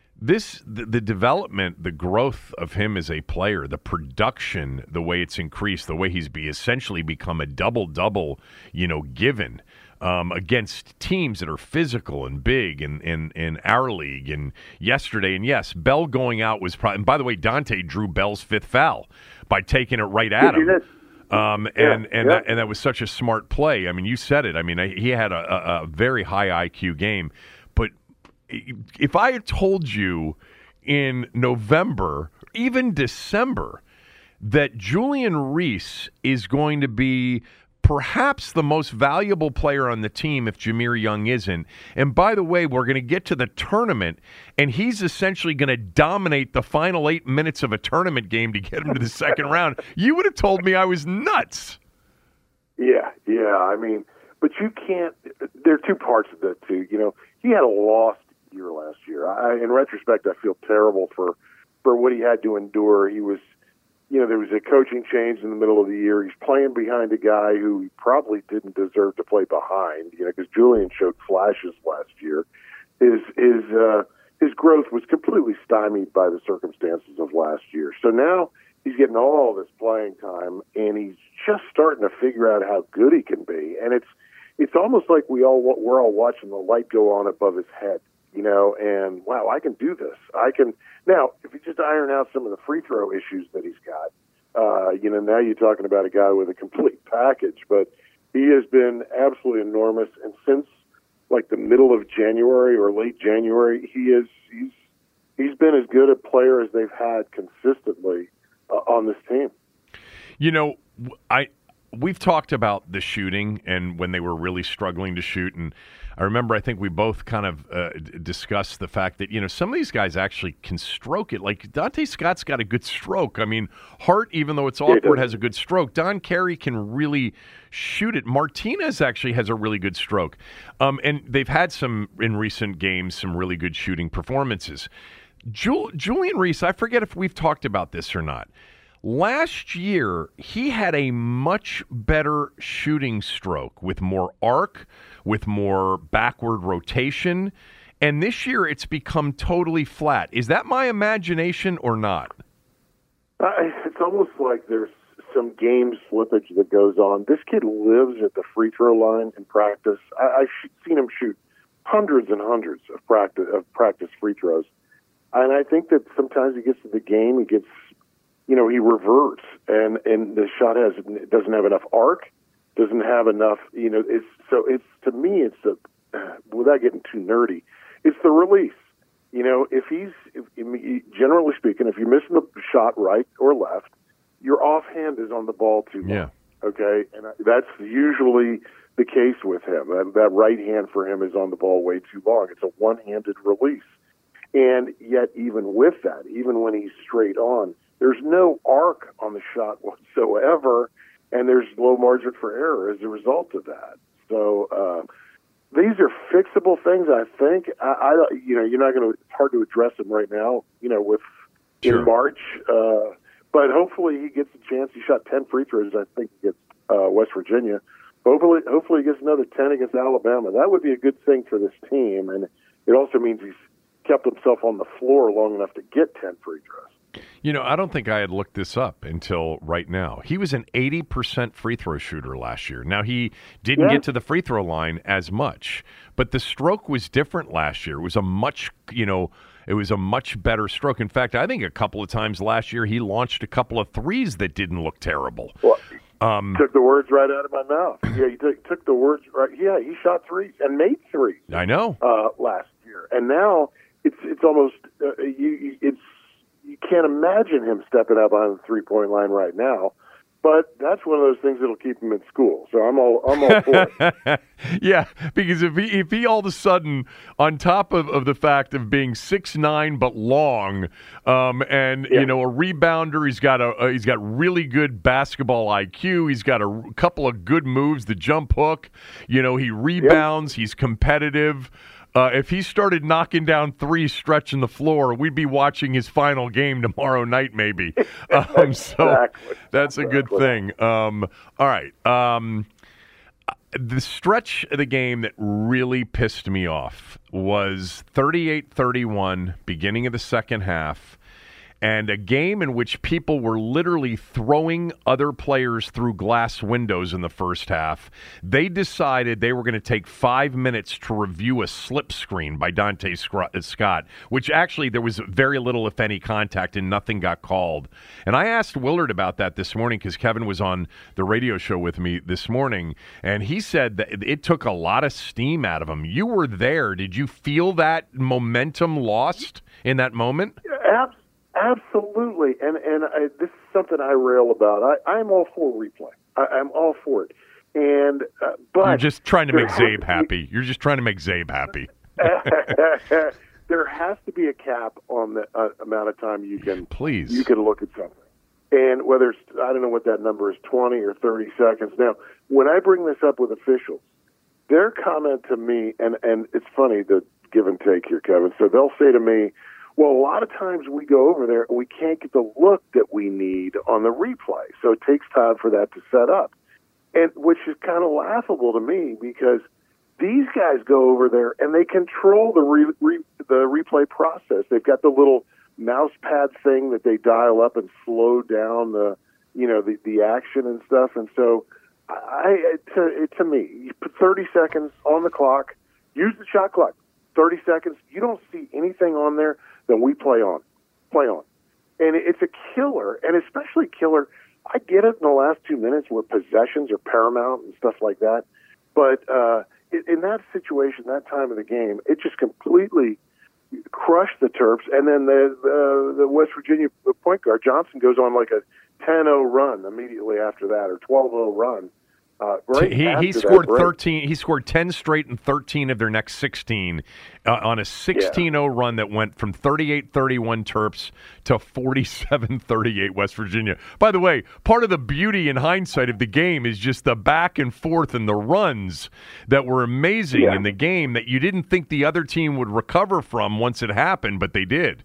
the development, the growth of him as a player, the production, the way it's increased, the way he's essentially become a double-double, given against teams that are physical and big in our league. And yesterday, and yes, Bell going out was probably, and by the way, Dante drew Bell's 5th foul by taking it right at him. That was such a smart play. I mean, you said it. I mean, he had a very high IQ game. But if I had told you in November, even December, that Julian Reese is going to be perhaps the most valuable player on the team if Jahmir Young isn't. And by the way, we're going to get to the tournament, and he's essentially going to dominate the final 8 minutes of a tournament game to get him to the second round. You would have told me I was nuts. Yeah. I mean, but you can't. There are 2 parts of that too. He had a lost year last year. In retrospect, I feel terrible for what he had to endure. He was. There was a coaching change in the middle of the year. He's playing behind a guy who he probably didn't deserve to play behind, because Julian showed flashes last year. His growth was completely stymied by the circumstances of last year. So now he's getting all this playing time, and he's just starting to figure out how good he can be. And it's almost like we're all watching the light go on above his head. And wow, I can do this. I can now. If you just iron out some of the free throw issues that he's got, now you're talking about a guy with a complete package. But he has been absolutely enormous, and since like the middle of January or late January, he's been as good a player as they've had consistently on this team. we've talked about the shooting and when they were really struggling to shoot. And I remember, I think we both kind of discussed the fact that, some of these guys actually can stroke it. Like Dante Scott's got a good stroke. I mean, Hart, even though it's awkward, has a good stroke. Don Carey can really shoot it. Martinez actually has a really good stroke. And they've had in recent games, some really good shooting performances. Julian Reese, I forget if we've talked about this or not. Last year, he had a much better shooting stroke with more arc, with more backward rotation. And this year, it's become totally flat. Is that my imagination or not? It's almost like there's some game slippage that goes on. This kid lives at the free throw line in practice. I've seen him shoot hundreds and hundreds of practice free throws. And I think that sometimes he gets to the game, he reverts, and the shot doesn't have enough arc, doesn't have enough, it's to me, without getting too nerdy, it's the release. Generally speaking, if you're missing the shot right or left, your offhand is on the ball too long. Yeah. Okay, and that's usually the case with him. That right hand for him is on the ball way too long. It's a one-handed release. And yet, even with that, even when he's straight on, there's no arc on the shot whatsoever, and there's low margin for error as a result of that. So these are fixable things, I think. You're not going to. It's hard to address them right now. In March, but hopefully he gets a chance. He shot 10 free throws, I think, against West Virginia. Hopefully he gets another 10 against Alabama. That would be a good thing for this team, and it also means he's kept himself on the floor long enough to get 10 free throws. I don't think I had looked this up until right now. He was an 80% free throw shooter last year. Now, he didn't get to the free throw line as much, but the stroke was different last year. It was a much better stroke. In fact, I think a couple of times last year he launched a couple of threes that didn't look terrible. Well, took the words right out of my mouth. Yeah, he took the words right. Yeah, he shot threes and made threes. I know. Last year, and now it's almost you can't imagine him stepping up on the 3-point line right now. But that's one of those things that'll keep him in school. So I'm all for it. Yeah, because if he all of a sudden, on top of the fact of being 6'9" but long, a rebounder, he's got really good basketball IQ. He's got a couple of good moves, the jump hook. He rebounds. He's competitive. If he started knocking down threes, stretching the floor, we'd be watching his final game tomorrow night, maybe. So that's a good thing. All right. The stretch of the game that really pissed me off was 38-31, beginning of the second half, and a game in which people were literally throwing other players through glass windows in the first half. They decided they were going to take 5 minutes to review a slip screen by Dante Scott, which actually there was very little, if any, contact and nothing got called. And I asked Willard about that this morning because Kevin was on the radio show with me this morning, and he said that it took a lot of steam out of him. You were there. Did you feel that momentum lost in that moment? Absolutely, and this is something I rail about. I'm all for replay. I'm all for it, but you're just trying to make Zabe happy. You're just trying to make Zabe happy. There has to be a cap on the amount of time you can look at something, and whether it's, I don't know what that number is, 20 or 30 seconds. Now, when I bring this up with officials, their comment to me, and it's funny the give and take here, Kevin. So they'll say to me, well, a lot of times we go over there and we can't get the look that we need on the replay. So it takes time for that to set up. And which is kind of laughable to me because these guys go over there and they control the replay process. They've got the little mouse pad thing that they dial up and slow down the action and stuff. And so to me, you put 30 seconds on the clock, use the shot clock. 30 seconds, you don't see anything on there, then we play on. And it's a killer, and especially killer, I get it in the last 2 minutes where possessions are paramount and stuff like that, but in that situation, that time of the game, it just completely crushed the Terps, and then the West Virginia point guard Johnson goes on like a 10-0 run immediately after that, or 12-0 run. He scored 13. He scored 10 straight and 13 of their next 16 on a 16-0 run that went from 38-31 Terps to 47-38 West Virginia. By the way, part of the beauty in hindsight of the game is just the back and forth and the runs that were amazing in the game that you didn't think the other team would recover from once it happened, but they did.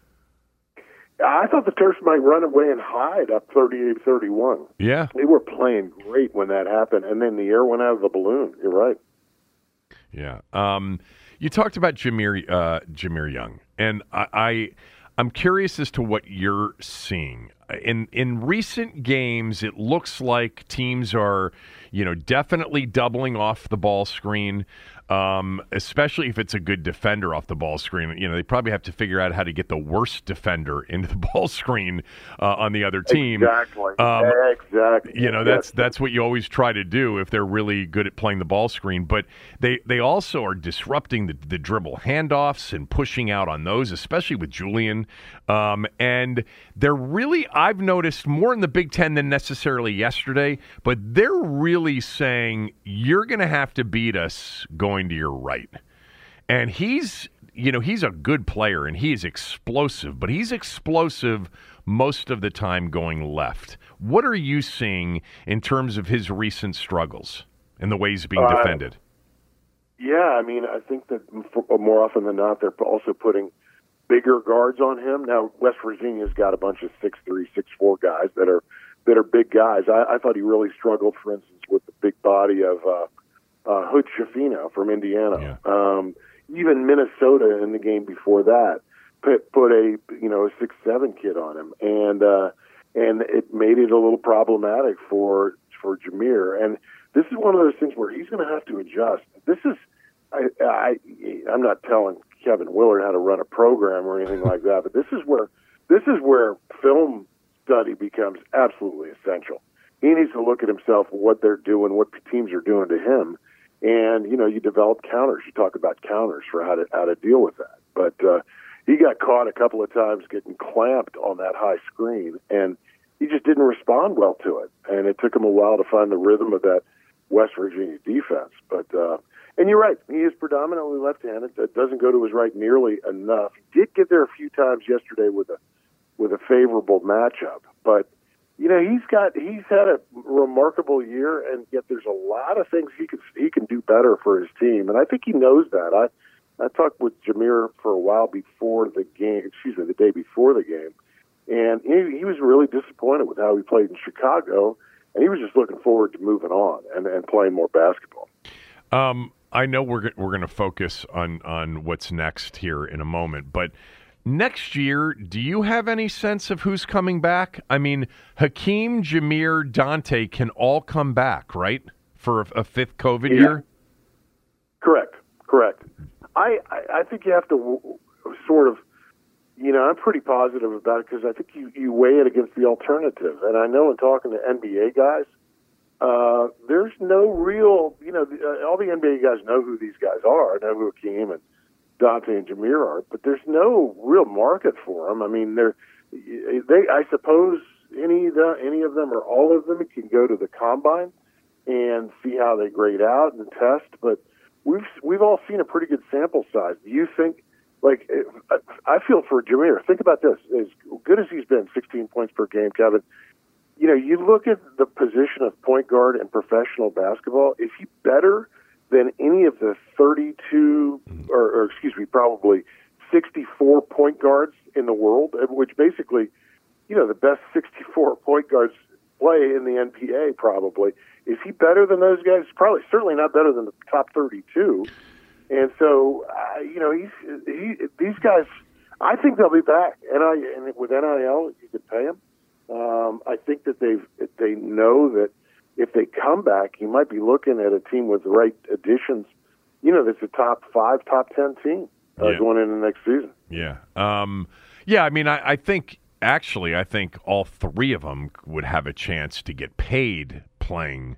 I thought the Terps might run away and hide up 38-31. Yeah. They were playing great when that happened, and then the air went out of the balloon. You're right. Yeah. You talked about Jahmir Young, and I'm curious as to what you're seeing. In recent games, it looks like teams are, definitely doubling off the ball screen. Especially if it's a good defender off the ball screen. They probably have to figure out how to get the worst defender into the ball screen on the other team. Exactly. Exactly. That's what you always try to do if they're really good at playing the ball screen. But they also are disrupting the dribble handoffs and pushing out on those, especially with Julian. And they're really, I've noticed more in the Big Ten than necessarily yesterday, but they're really saying you're going to have to beat us going to your right. And he's a good player and he is explosive, but he's explosive most of the time going left. What are you seeing in terms of his recent struggles and the way he's being defended? Yeah, I think that more often than not, they're also putting bigger guards on him. Now, West Virginia's got a bunch of 6'3", 6'4" guys that are big guys. I thought he really struggled, for instance, with the big body of Hood Schifino from Indiana. Yeah. Even Minnesota in the game before that put a 6'7" kid on him, and it made it a little problematic for Jahmir. And this is one of those things where he's going to have to adjust. This is I'm not telling Kevin Willard how to run a program or anything like that, but this is where film study becomes absolutely essential. He needs to look at himself, what they're doing, what teams are doing to him. And, you develop counters. You talk about counters for how to deal with that. But he got caught a couple of times getting clamped on that high screen, and he just didn't respond well to it. And it took him a while to find the rhythm of that West Virginia defense. But and you're right, he is predominantly left-handed. That doesn't go to his right nearly enough. He did get there a few times yesterday with a favorable matchup, but he's had a remarkable year, and yet there's a lot of things he can do better for his team, and I think he knows that. I talked with Jahmir for a while before the game, the day before the game, and he was really disappointed with how he played in Chicago, and he was just looking forward to moving on and playing more basketball. I know we're going to focus on what's next here in a moment, but next year, do you have any sense of who's coming back? Hakeem, Jahmir, Dante can all come back, right, for a fifth COVID year? Correct. I think you have to sort of, I'm pretty positive about it because I think you weigh it against the alternative. And I know in talking to NBA guys, there's no real, all the NBA guys know who these guys are. I know who Hakeem and Dante and Jahmir are, but there's no real market for them. I suppose any of them or all of them can go to the combine and see how they grade out and test. But we've all seen a pretty good sample size. Do you think? I feel for Jahmir. Think about this: as good as he's been, 16 points per game, Kevin. You look at the position of point guard in professional basketball. Is he better than any of the 32, probably 64 point guards in the world, which basically, the best 64 point guards play in the NBA probably. Is he better than those guys? Certainly not better than the top 32. And so, these guys, I think they'll be back. And with NIL, you can pay them. I think that they know that if they come back, you might be looking at a team with the right additions. That's a top 5, top 10 team going into the next season. Yeah. I think all three of them would have a chance to get paid playing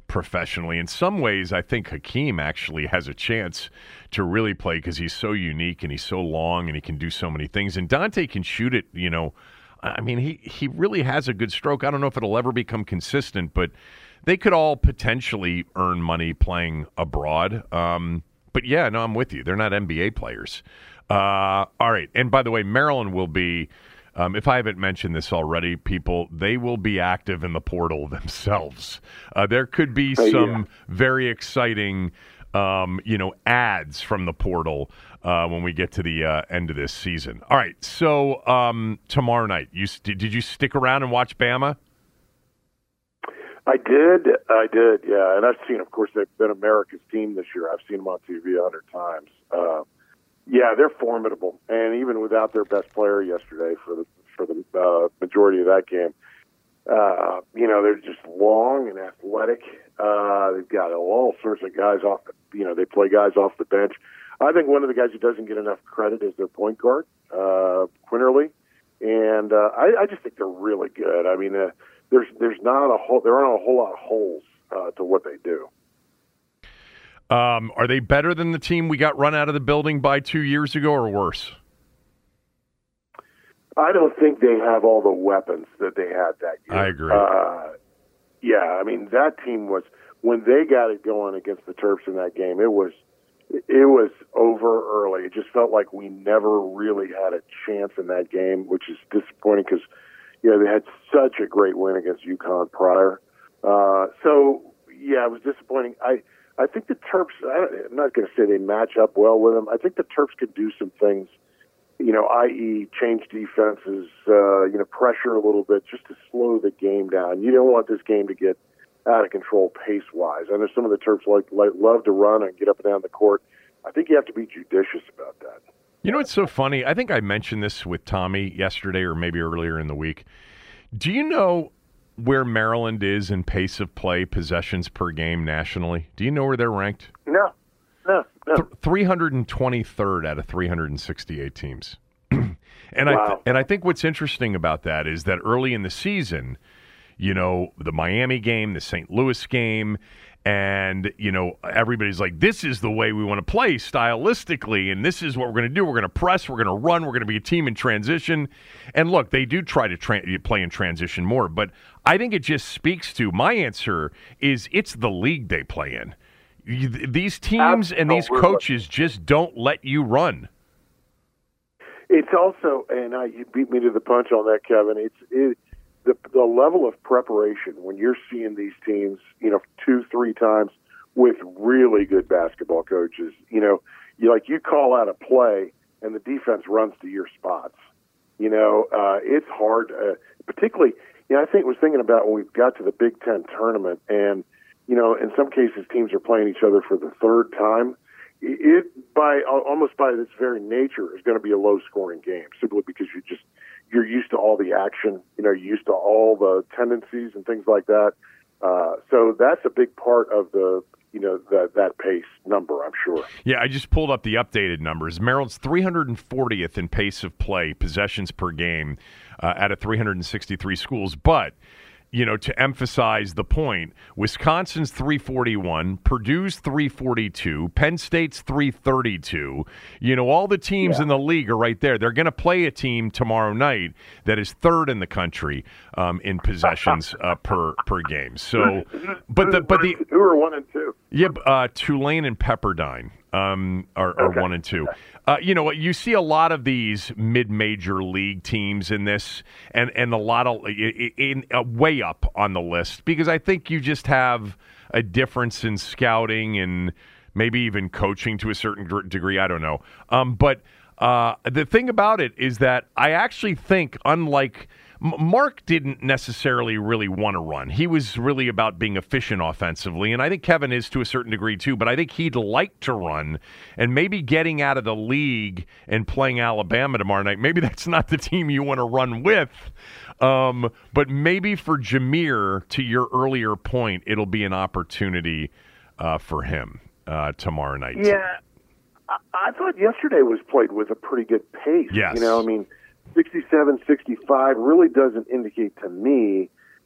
professionally. In some ways, I think Hakeem actually has a chance to really play because he's so unique and he's so long and he can do so many things. And Dante can shoot it, I mean, he really has a good stroke. I don't know if it'll ever become consistent, but they could all potentially earn money playing abroad. But yeah, no, I'm with you. They're not NBA players. All right. And by the way, Maryland will be, if I haven't mentioned this already, people, they will be active in the portal themselves. There could be some very exciting, ads from the portal when we get to the end of this season. All right. So tomorrow night, did you stick around and watch Bama? I did, yeah. And I've seen, of course, they've been America's team this year. I've seen them on TV 100 times. Yeah, they're formidable. And even without their best player yesterday for the majority of that game, they're just long and athletic. They've got all sorts of guys they play guys off the bench. I think one of the guys who doesn't get enough credit is their point guard, Quinterly. And I just think they're really good. I mean, there aren't a whole lot of holes to what they do. Are they better than the team we got run out of the building by 2 years ago, or worse? I don't think they have all the weapons that they had that year. I agree. Yeah, I mean, that team was, when they got it going against the Terps in that game, it was over early. It just felt like we never really had a chance in that game, which is disappointing because, they had such a great win against UConn prior. So, yeah, it was disappointing. I think the Terps, I'm not going to say they match up well with them. I think the Terps could do some things, i.e. change defenses, pressure a little bit just to slow the game down. You don't want this game to get out of control pace-wise. I know some of the Terps love to run and get up and down the court. I think you have to be judicious about that. It's so funny. I think I mentioned this with Tommy yesterday or maybe earlier in the week. Do you know where Maryland is in pace of play, possessions per game nationally? Do you know where they're ranked? No. 323rd out of 368 teams. And wow. I think what's interesting about that is that early in the season, the Miami game, the St. Louis game, and, everybody's like, this is the way we want to play stylistically, and this is what we're going to do. We're going to press, we're going to run, we're going to be a team in transition. And look, they do try to play in transition more, but I think it just speaks to, my answer is it's the league they play in. These teams and these coaches just don't let you run. It's also, and you beat me to the punch on that, Kevin, the level of preparation when you're seeing these teams, 2-3 times with really good basketball coaches, you call out a play and the defense runs to your spots. It's hard, particularly, I was thinking about when we got to the Big Ten tournament and, in some cases teams are playing each other for the third time. It almost by its very nature is going to be a low scoring game simply because you're used to all the action, you're used to all the tendencies and things like that. So that's a big part of that pace number, I'm sure. Yeah, I just pulled up the updated numbers. Maryland's 340th in pace of play, possessions per game, out of 363 schools. But, to emphasize the point, Wisconsin's 341, Purdue's 342, Penn State's 332. All the teams in the league are right there. They're going to play a team tomorrow night that is third in the country in possessions per game. So, but the who are 1 and 2? Yeah, Tulane and Pepperdine are 1 and 2. You see a lot of these mid-major league teams in this, and a lot of way up on the list because I think you just have a difference in scouting and maybe even coaching to a certain degree. I don't know. But the thing about it is that I actually think, unlike Mark didn't necessarily really want to run. He was really about being efficient offensively, and I think Kevin is to a certain degree too, but I think he'd like to run, and maybe getting out of the league and playing Alabama tomorrow night, maybe that's not the team you want to run with, but maybe for Jameer, to your earlier point, it'll be an opportunity for him tomorrow night. Yeah, I thought yesterday was played with a pretty good pace. Yes. 67-65 really doesn't indicate to me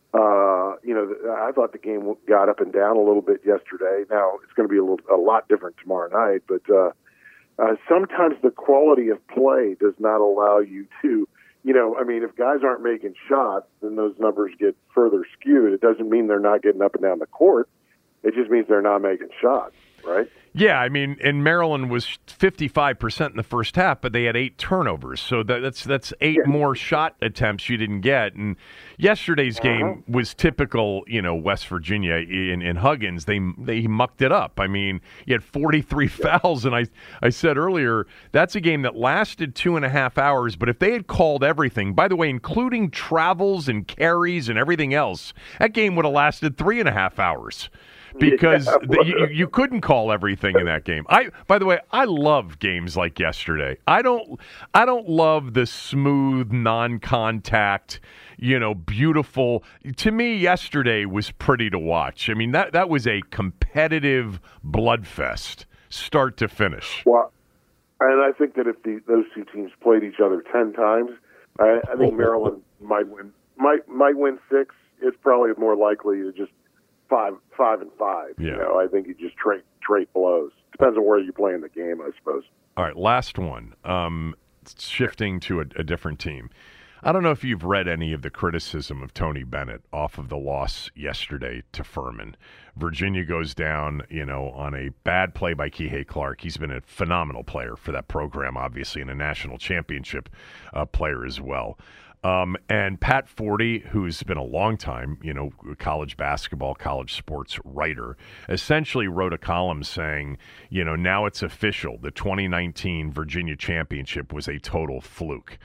I thought the game got up and down a little bit yesterday. Now it's going to be a lot different tomorrow night, but sometimes the quality of play does not allow you to, if guys aren't making shots, then those numbers get further skewed. It doesn't mean they're not getting up and down the court. It just means they're not making shots, right? Yeah, and Maryland was 55% in the first half, but they had 8 turnovers. So that's 8 more shot attempts you didn't get. And yesterday's game was typical, West Virginia in Huggins. They mucked it up. You had 43 fouls, and I said earlier, that's a game that lasted 2.5 hours. But if they had called everything, by the way, including travels and carries and everything else, that game would have lasted 3.5 hours. Because you couldn't call everything in that game. By the way, I love games like yesterday. I don't love the smooth, non-contact, beautiful. To me, yesterday was pretty to watch. That was a competitive bloodfest, start to finish. Well, and I think that if those two teams played each other 10 times, I think Maryland might win 6. It's probably more likely to just 5 and 5. Yeah. I think you just trade blows. Depends on where you play in the game, I suppose. All right, last one. Shifting to a different team. I don't know if you've read any of the criticism of Tony Bennett off of the loss yesterday to Furman. Virginia goes down, on a bad play by Kihei Clark. He's been a phenomenal player for that program, obviously, and a national championship player as well. And Pat Forty, who's been a long time, college basketball, college sports writer, essentially wrote a column saying, now it's official. The 2019 Virginia championship was a total fluke.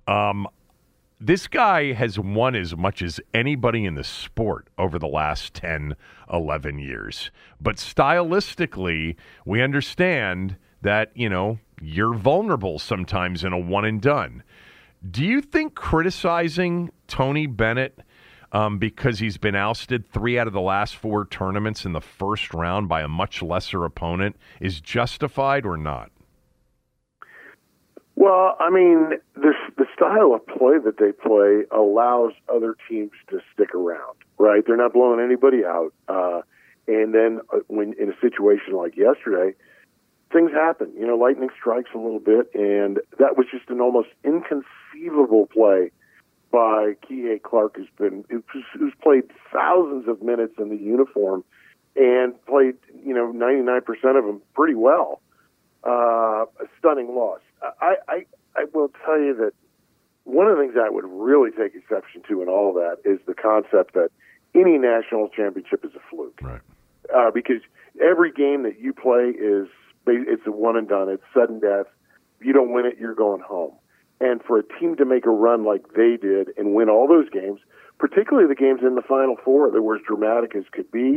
This guy has won as much as anybody in the sport over the last 10, 11 years. But stylistically, we understand that, you're vulnerable sometimes in a one and done. Do you think criticizing Tony Bennett because he's been ousted 3 out of the last 4 tournaments in the first round by a much lesser opponent is justified or not? Well, the style of play that they play allows other teams to stick around, right? They're not blowing anybody out. And then when in a situation like yesterday, things happen. Lightning strikes a little bit, and that was just an almost inconceivable play by Kihei Clark, who's played thousands of minutes in the uniform and played 99% of them pretty well. A stunning loss. I will tell you that one of the things I would really take exception to in all of that is the concept that any national championship is a fluke, right? Because every game that you play it's a one and done. It's sudden death. If you don't win it, you're going home. And for a team to make a run like they did and win all those games, particularly the games in the Final Four that were as dramatic as could be,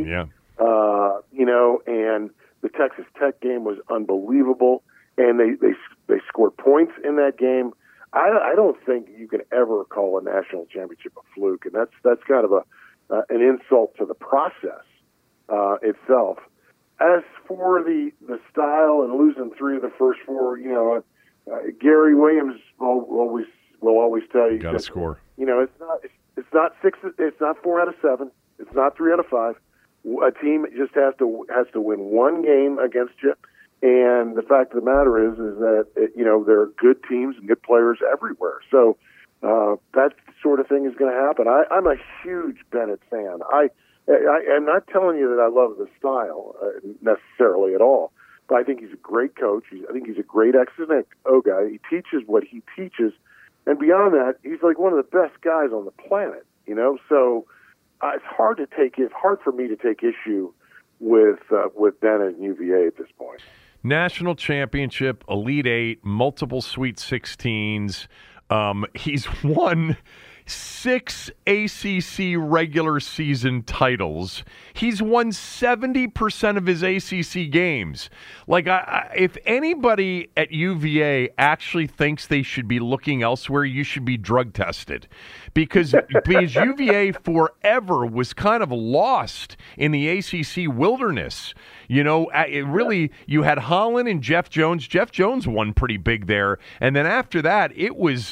and the Texas Tech game was unbelievable, and they scored points in that game. I don't think you can ever call a national championship a fluke, and that's kind of an insult to the process itself. As for the style and losing 3 of the first 4, Gary Williams will always tell you got to score. It's not 6. It's not 4 out of 7. It's not 3 out of 5. A team just has to win one game against you. And the fact of the matter is that there are good teams and good players everywhere. So that sort of thing is going to happen. I'm a huge Bennett fan. I'm not telling you that I love the style necessarily at all, but I think he's a great coach. I think he's a great X and O guy. He teaches what he teaches, and beyond that, he's like one of the best guys on the planet. So it's hard for me to take issue with Bennett and UVA at this point. National championship, Elite Eight, multiple Sweet 16s. He's won 6 ACC regular season titles. He's won 70% of his ACC games. If anybody at UVA actually thinks they should be looking elsewhere, you should be drug tested. Because UVA forever was kind of lost in the ACC wilderness. You had Holland and Jeff Jones. Jeff Jones won pretty big there. And then after that, it was,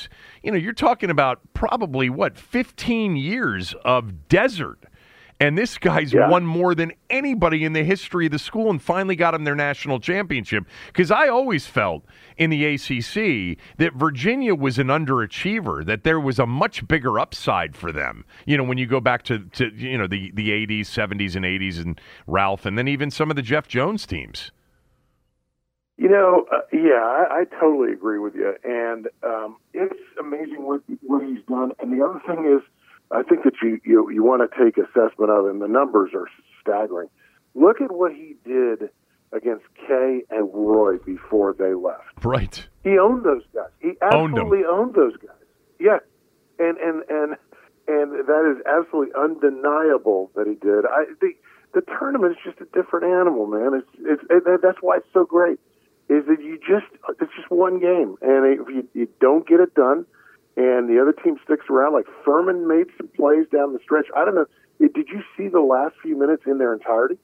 you're talking about probably, 15 years of desert. And this guy's won more than anybody in the history of the school and finally got them their national championship. Because I always felt in the ACC that Virginia was an underachiever, that there was a much bigger upside for them. When you go back to the 80s, 70s, and 80s and Ralph, and then even some of the Jeff Jones teams. I totally agree with you. And it's amazing what he's done. And the other thing is, I think that you want to take assessment of him. The numbers are staggering. Look at what he did against Kay and Roy before they left. Right. He owned those guys. He absolutely owned those guys. Yeah. And that is absolutely undeniable that he did. The tournament is just a different animal, man. That's why it's so great. Is that it's just one game, and if you don't get it done, and the other team sticks around, like Furman made some plays down the stretch. I don't know. Did you see the last few minutes in their entirety?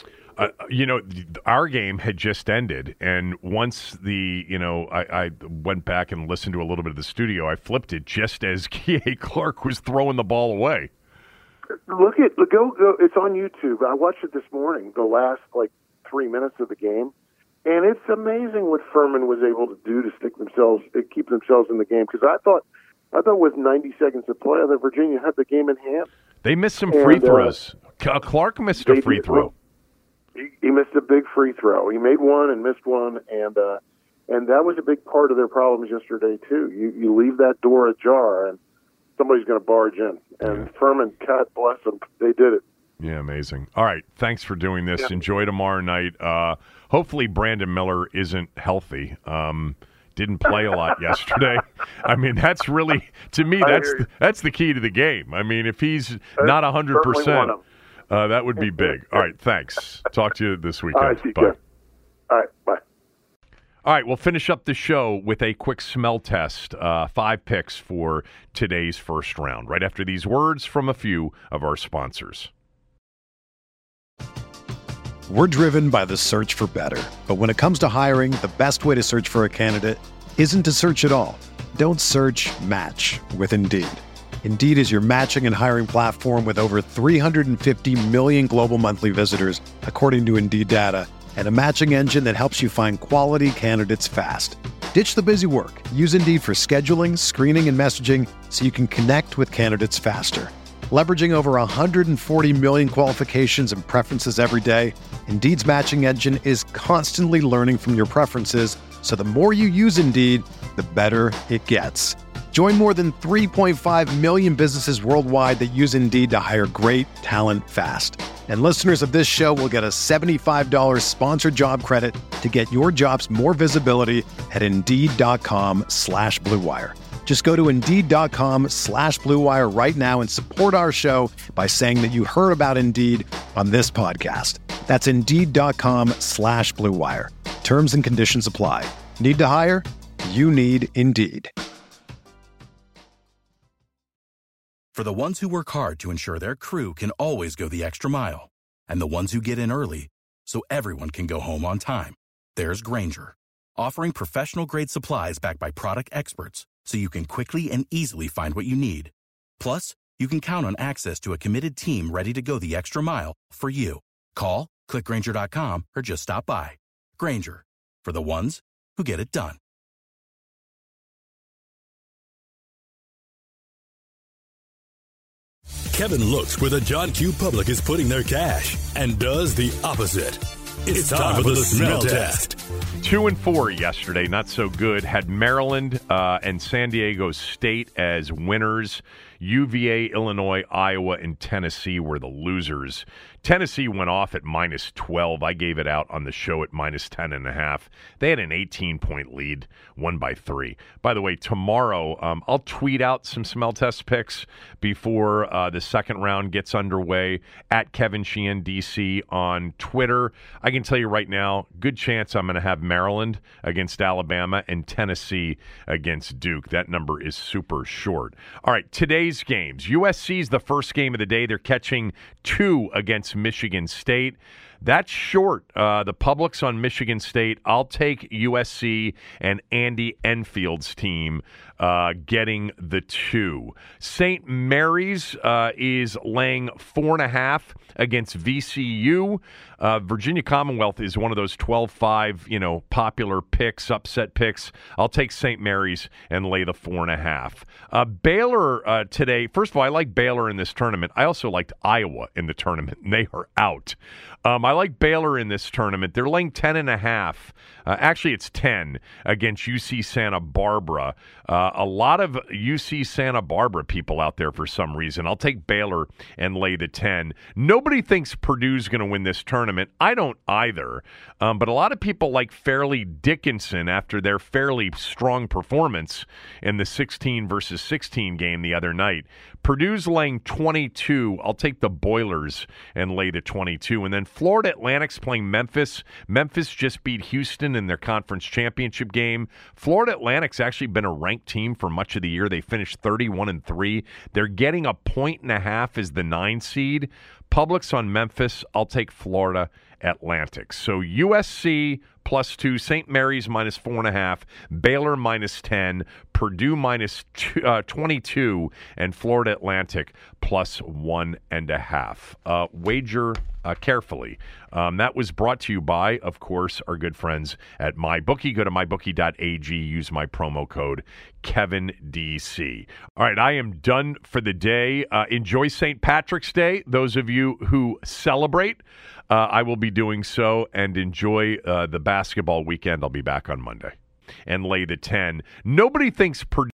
Our game had just ended, and once I went back and listened to a little bit of the studio, I flipped it just as K.A. Clark was throwing the ball away. Go. It's on YouTube. I watched it this morning, the last 3 minutes of the game. And it's amazing what Furman was able to do to keep themselves in the game. Because I thought with 90 seconds to play, that Virginia had the game in hand. They missed some free throws. Clark missed a free throw. He missed a big free throw. He made one and missed one, and that was a big part of their problems yesterday too. You leave that door ajar, and somebody's going to barge in. And Furman, God bless them, they did it. Yeah, amazing. All right, thanks for doing this. Yeah. Enjoy tomorrow night. Hopefully Brandon Miller isn't healthy. Didn't play a lot yesterday. I mean, that's really, to me, that's the key to the game. I mean, if he's not 100%, that would be big. All right, thanks. Talk to you this weekend. All right, bye. All right, bye. All right, we'll finish up the show with a quick smell test. 5 picks for today's first round, right after these words from a few of our sponsors. We're driven by the search for better. But when it comes to hiring, the best way to search for a candidate isn't to search at all. Don't search, match with Indeed. Indeed is your matching and hiring platform with over 350 million global monthly visitors, according to Indeed data, and a matching engine that helps you find quality candidates fast. Ditch the busy work. Use Indeed for scheduling, screening, and messaging so you can connect with candidates faster. Leveraging over 140 million qualifications and preferences every day, Indeed's matching engine is constantly learning from your preferences, so the more you use Indeed, the better it gets. Join more than 3.5 million businesses worldwide that use Indeed to hire great talent fast. And listeners of this show will get a $75 sponsored job credit to get your jobs more visibility at Indeed.com/Blue Wire. Just go to Indeed.com/Blue Wire right now and support our show by saying that you heard about Indeed on this podcast. That's Indeed.com/Blue Wire. Terms and conditions apply. Need to hire? You need Indeed. For the ones who work hard to ensure their crew can always go the extra mile, and the ones who get in early so everyone can go home on time, there's Grainger, offering professional-grade supplies backed by product experts, so you can quickly and easily find what you need. Plus, you can count on access to a committed team ready to go the extra mile for you. Call, click Grainger.com, or just stop by. Grainger, for the ones who get it done. Kevin looks where the John Q. Public is putting their cash and does the opposite. It's time for the smell test. 2-4 yesterday, not so good. Had Maryland and San Diego State as winners. UVA, Illinois, Iowa, and Tennessee were the losers. Tennessee went off at -12. I gave it out on the show at -10.5. They had an 18-point lead, won by 3. By the way, tomorrow I'll tweet out some smell test picks before the second round gets underway at Kevin Sheehan, DC on Twitter. I can tell you right now, good chance I'm going to have Maryland against Alabama and Tennessee against Duke. That number is super short. All right, today's games. USC's the first game of the day. They're catching 2 against Michigan State. That's short. The public's on Michigan State. I'll take USC and Andy Enfield's team getting the 2. St. Mary's is laying 4.5 against VCU. Virginia Commonwealth is one of those 12-5, popular picks, upset picks. I'll take St. Mary's and lay the 4.5. Baylor today. First of all, I like Baylor in this tournament. I also liked Iowa in the tournament, and they are out. I like Baylor in this tournament. They're laying 10.5. Actually, it's 10 against UC Santa Barbara. A lot of UC Santa Barbara people out there for some reason. I'll take Baylor and lay the 10. Nobody thinks Purdue's going to win this tournament. I don't either. But a lot of people like Fairleigh Dickinson after their fairly strong performance in the 16 versus 16 game the other night. Purdue's laying 22. I'll take the Boilers and lay the 22. And then Florida Atlantic's playing Memphis. Memphis just beat Houston in their conference championship game. Florida Atlantic's actually been a ranked team for much of the year. They finished 31-3. They're getting 1.5 as the 9 seed. Publix on Memphis. I'll take Florida Atlantic. So USC +2, St. Mary's -4.5, Baylor -10, Purdue -22, and Florida Atlantic +1.5. Wager carefully. That was brought to you by, of course, our good friends at MyBookie. Go to mybookie.ag. Use my promo code KevinDC. All right, I am done for the day. Enjoy St. Patrick's Day. Those of you who celebrate, I will be doing so, and enjoy the basketball weekend. I'll be back on Monday and lay the 10. Nobody thinks Purdue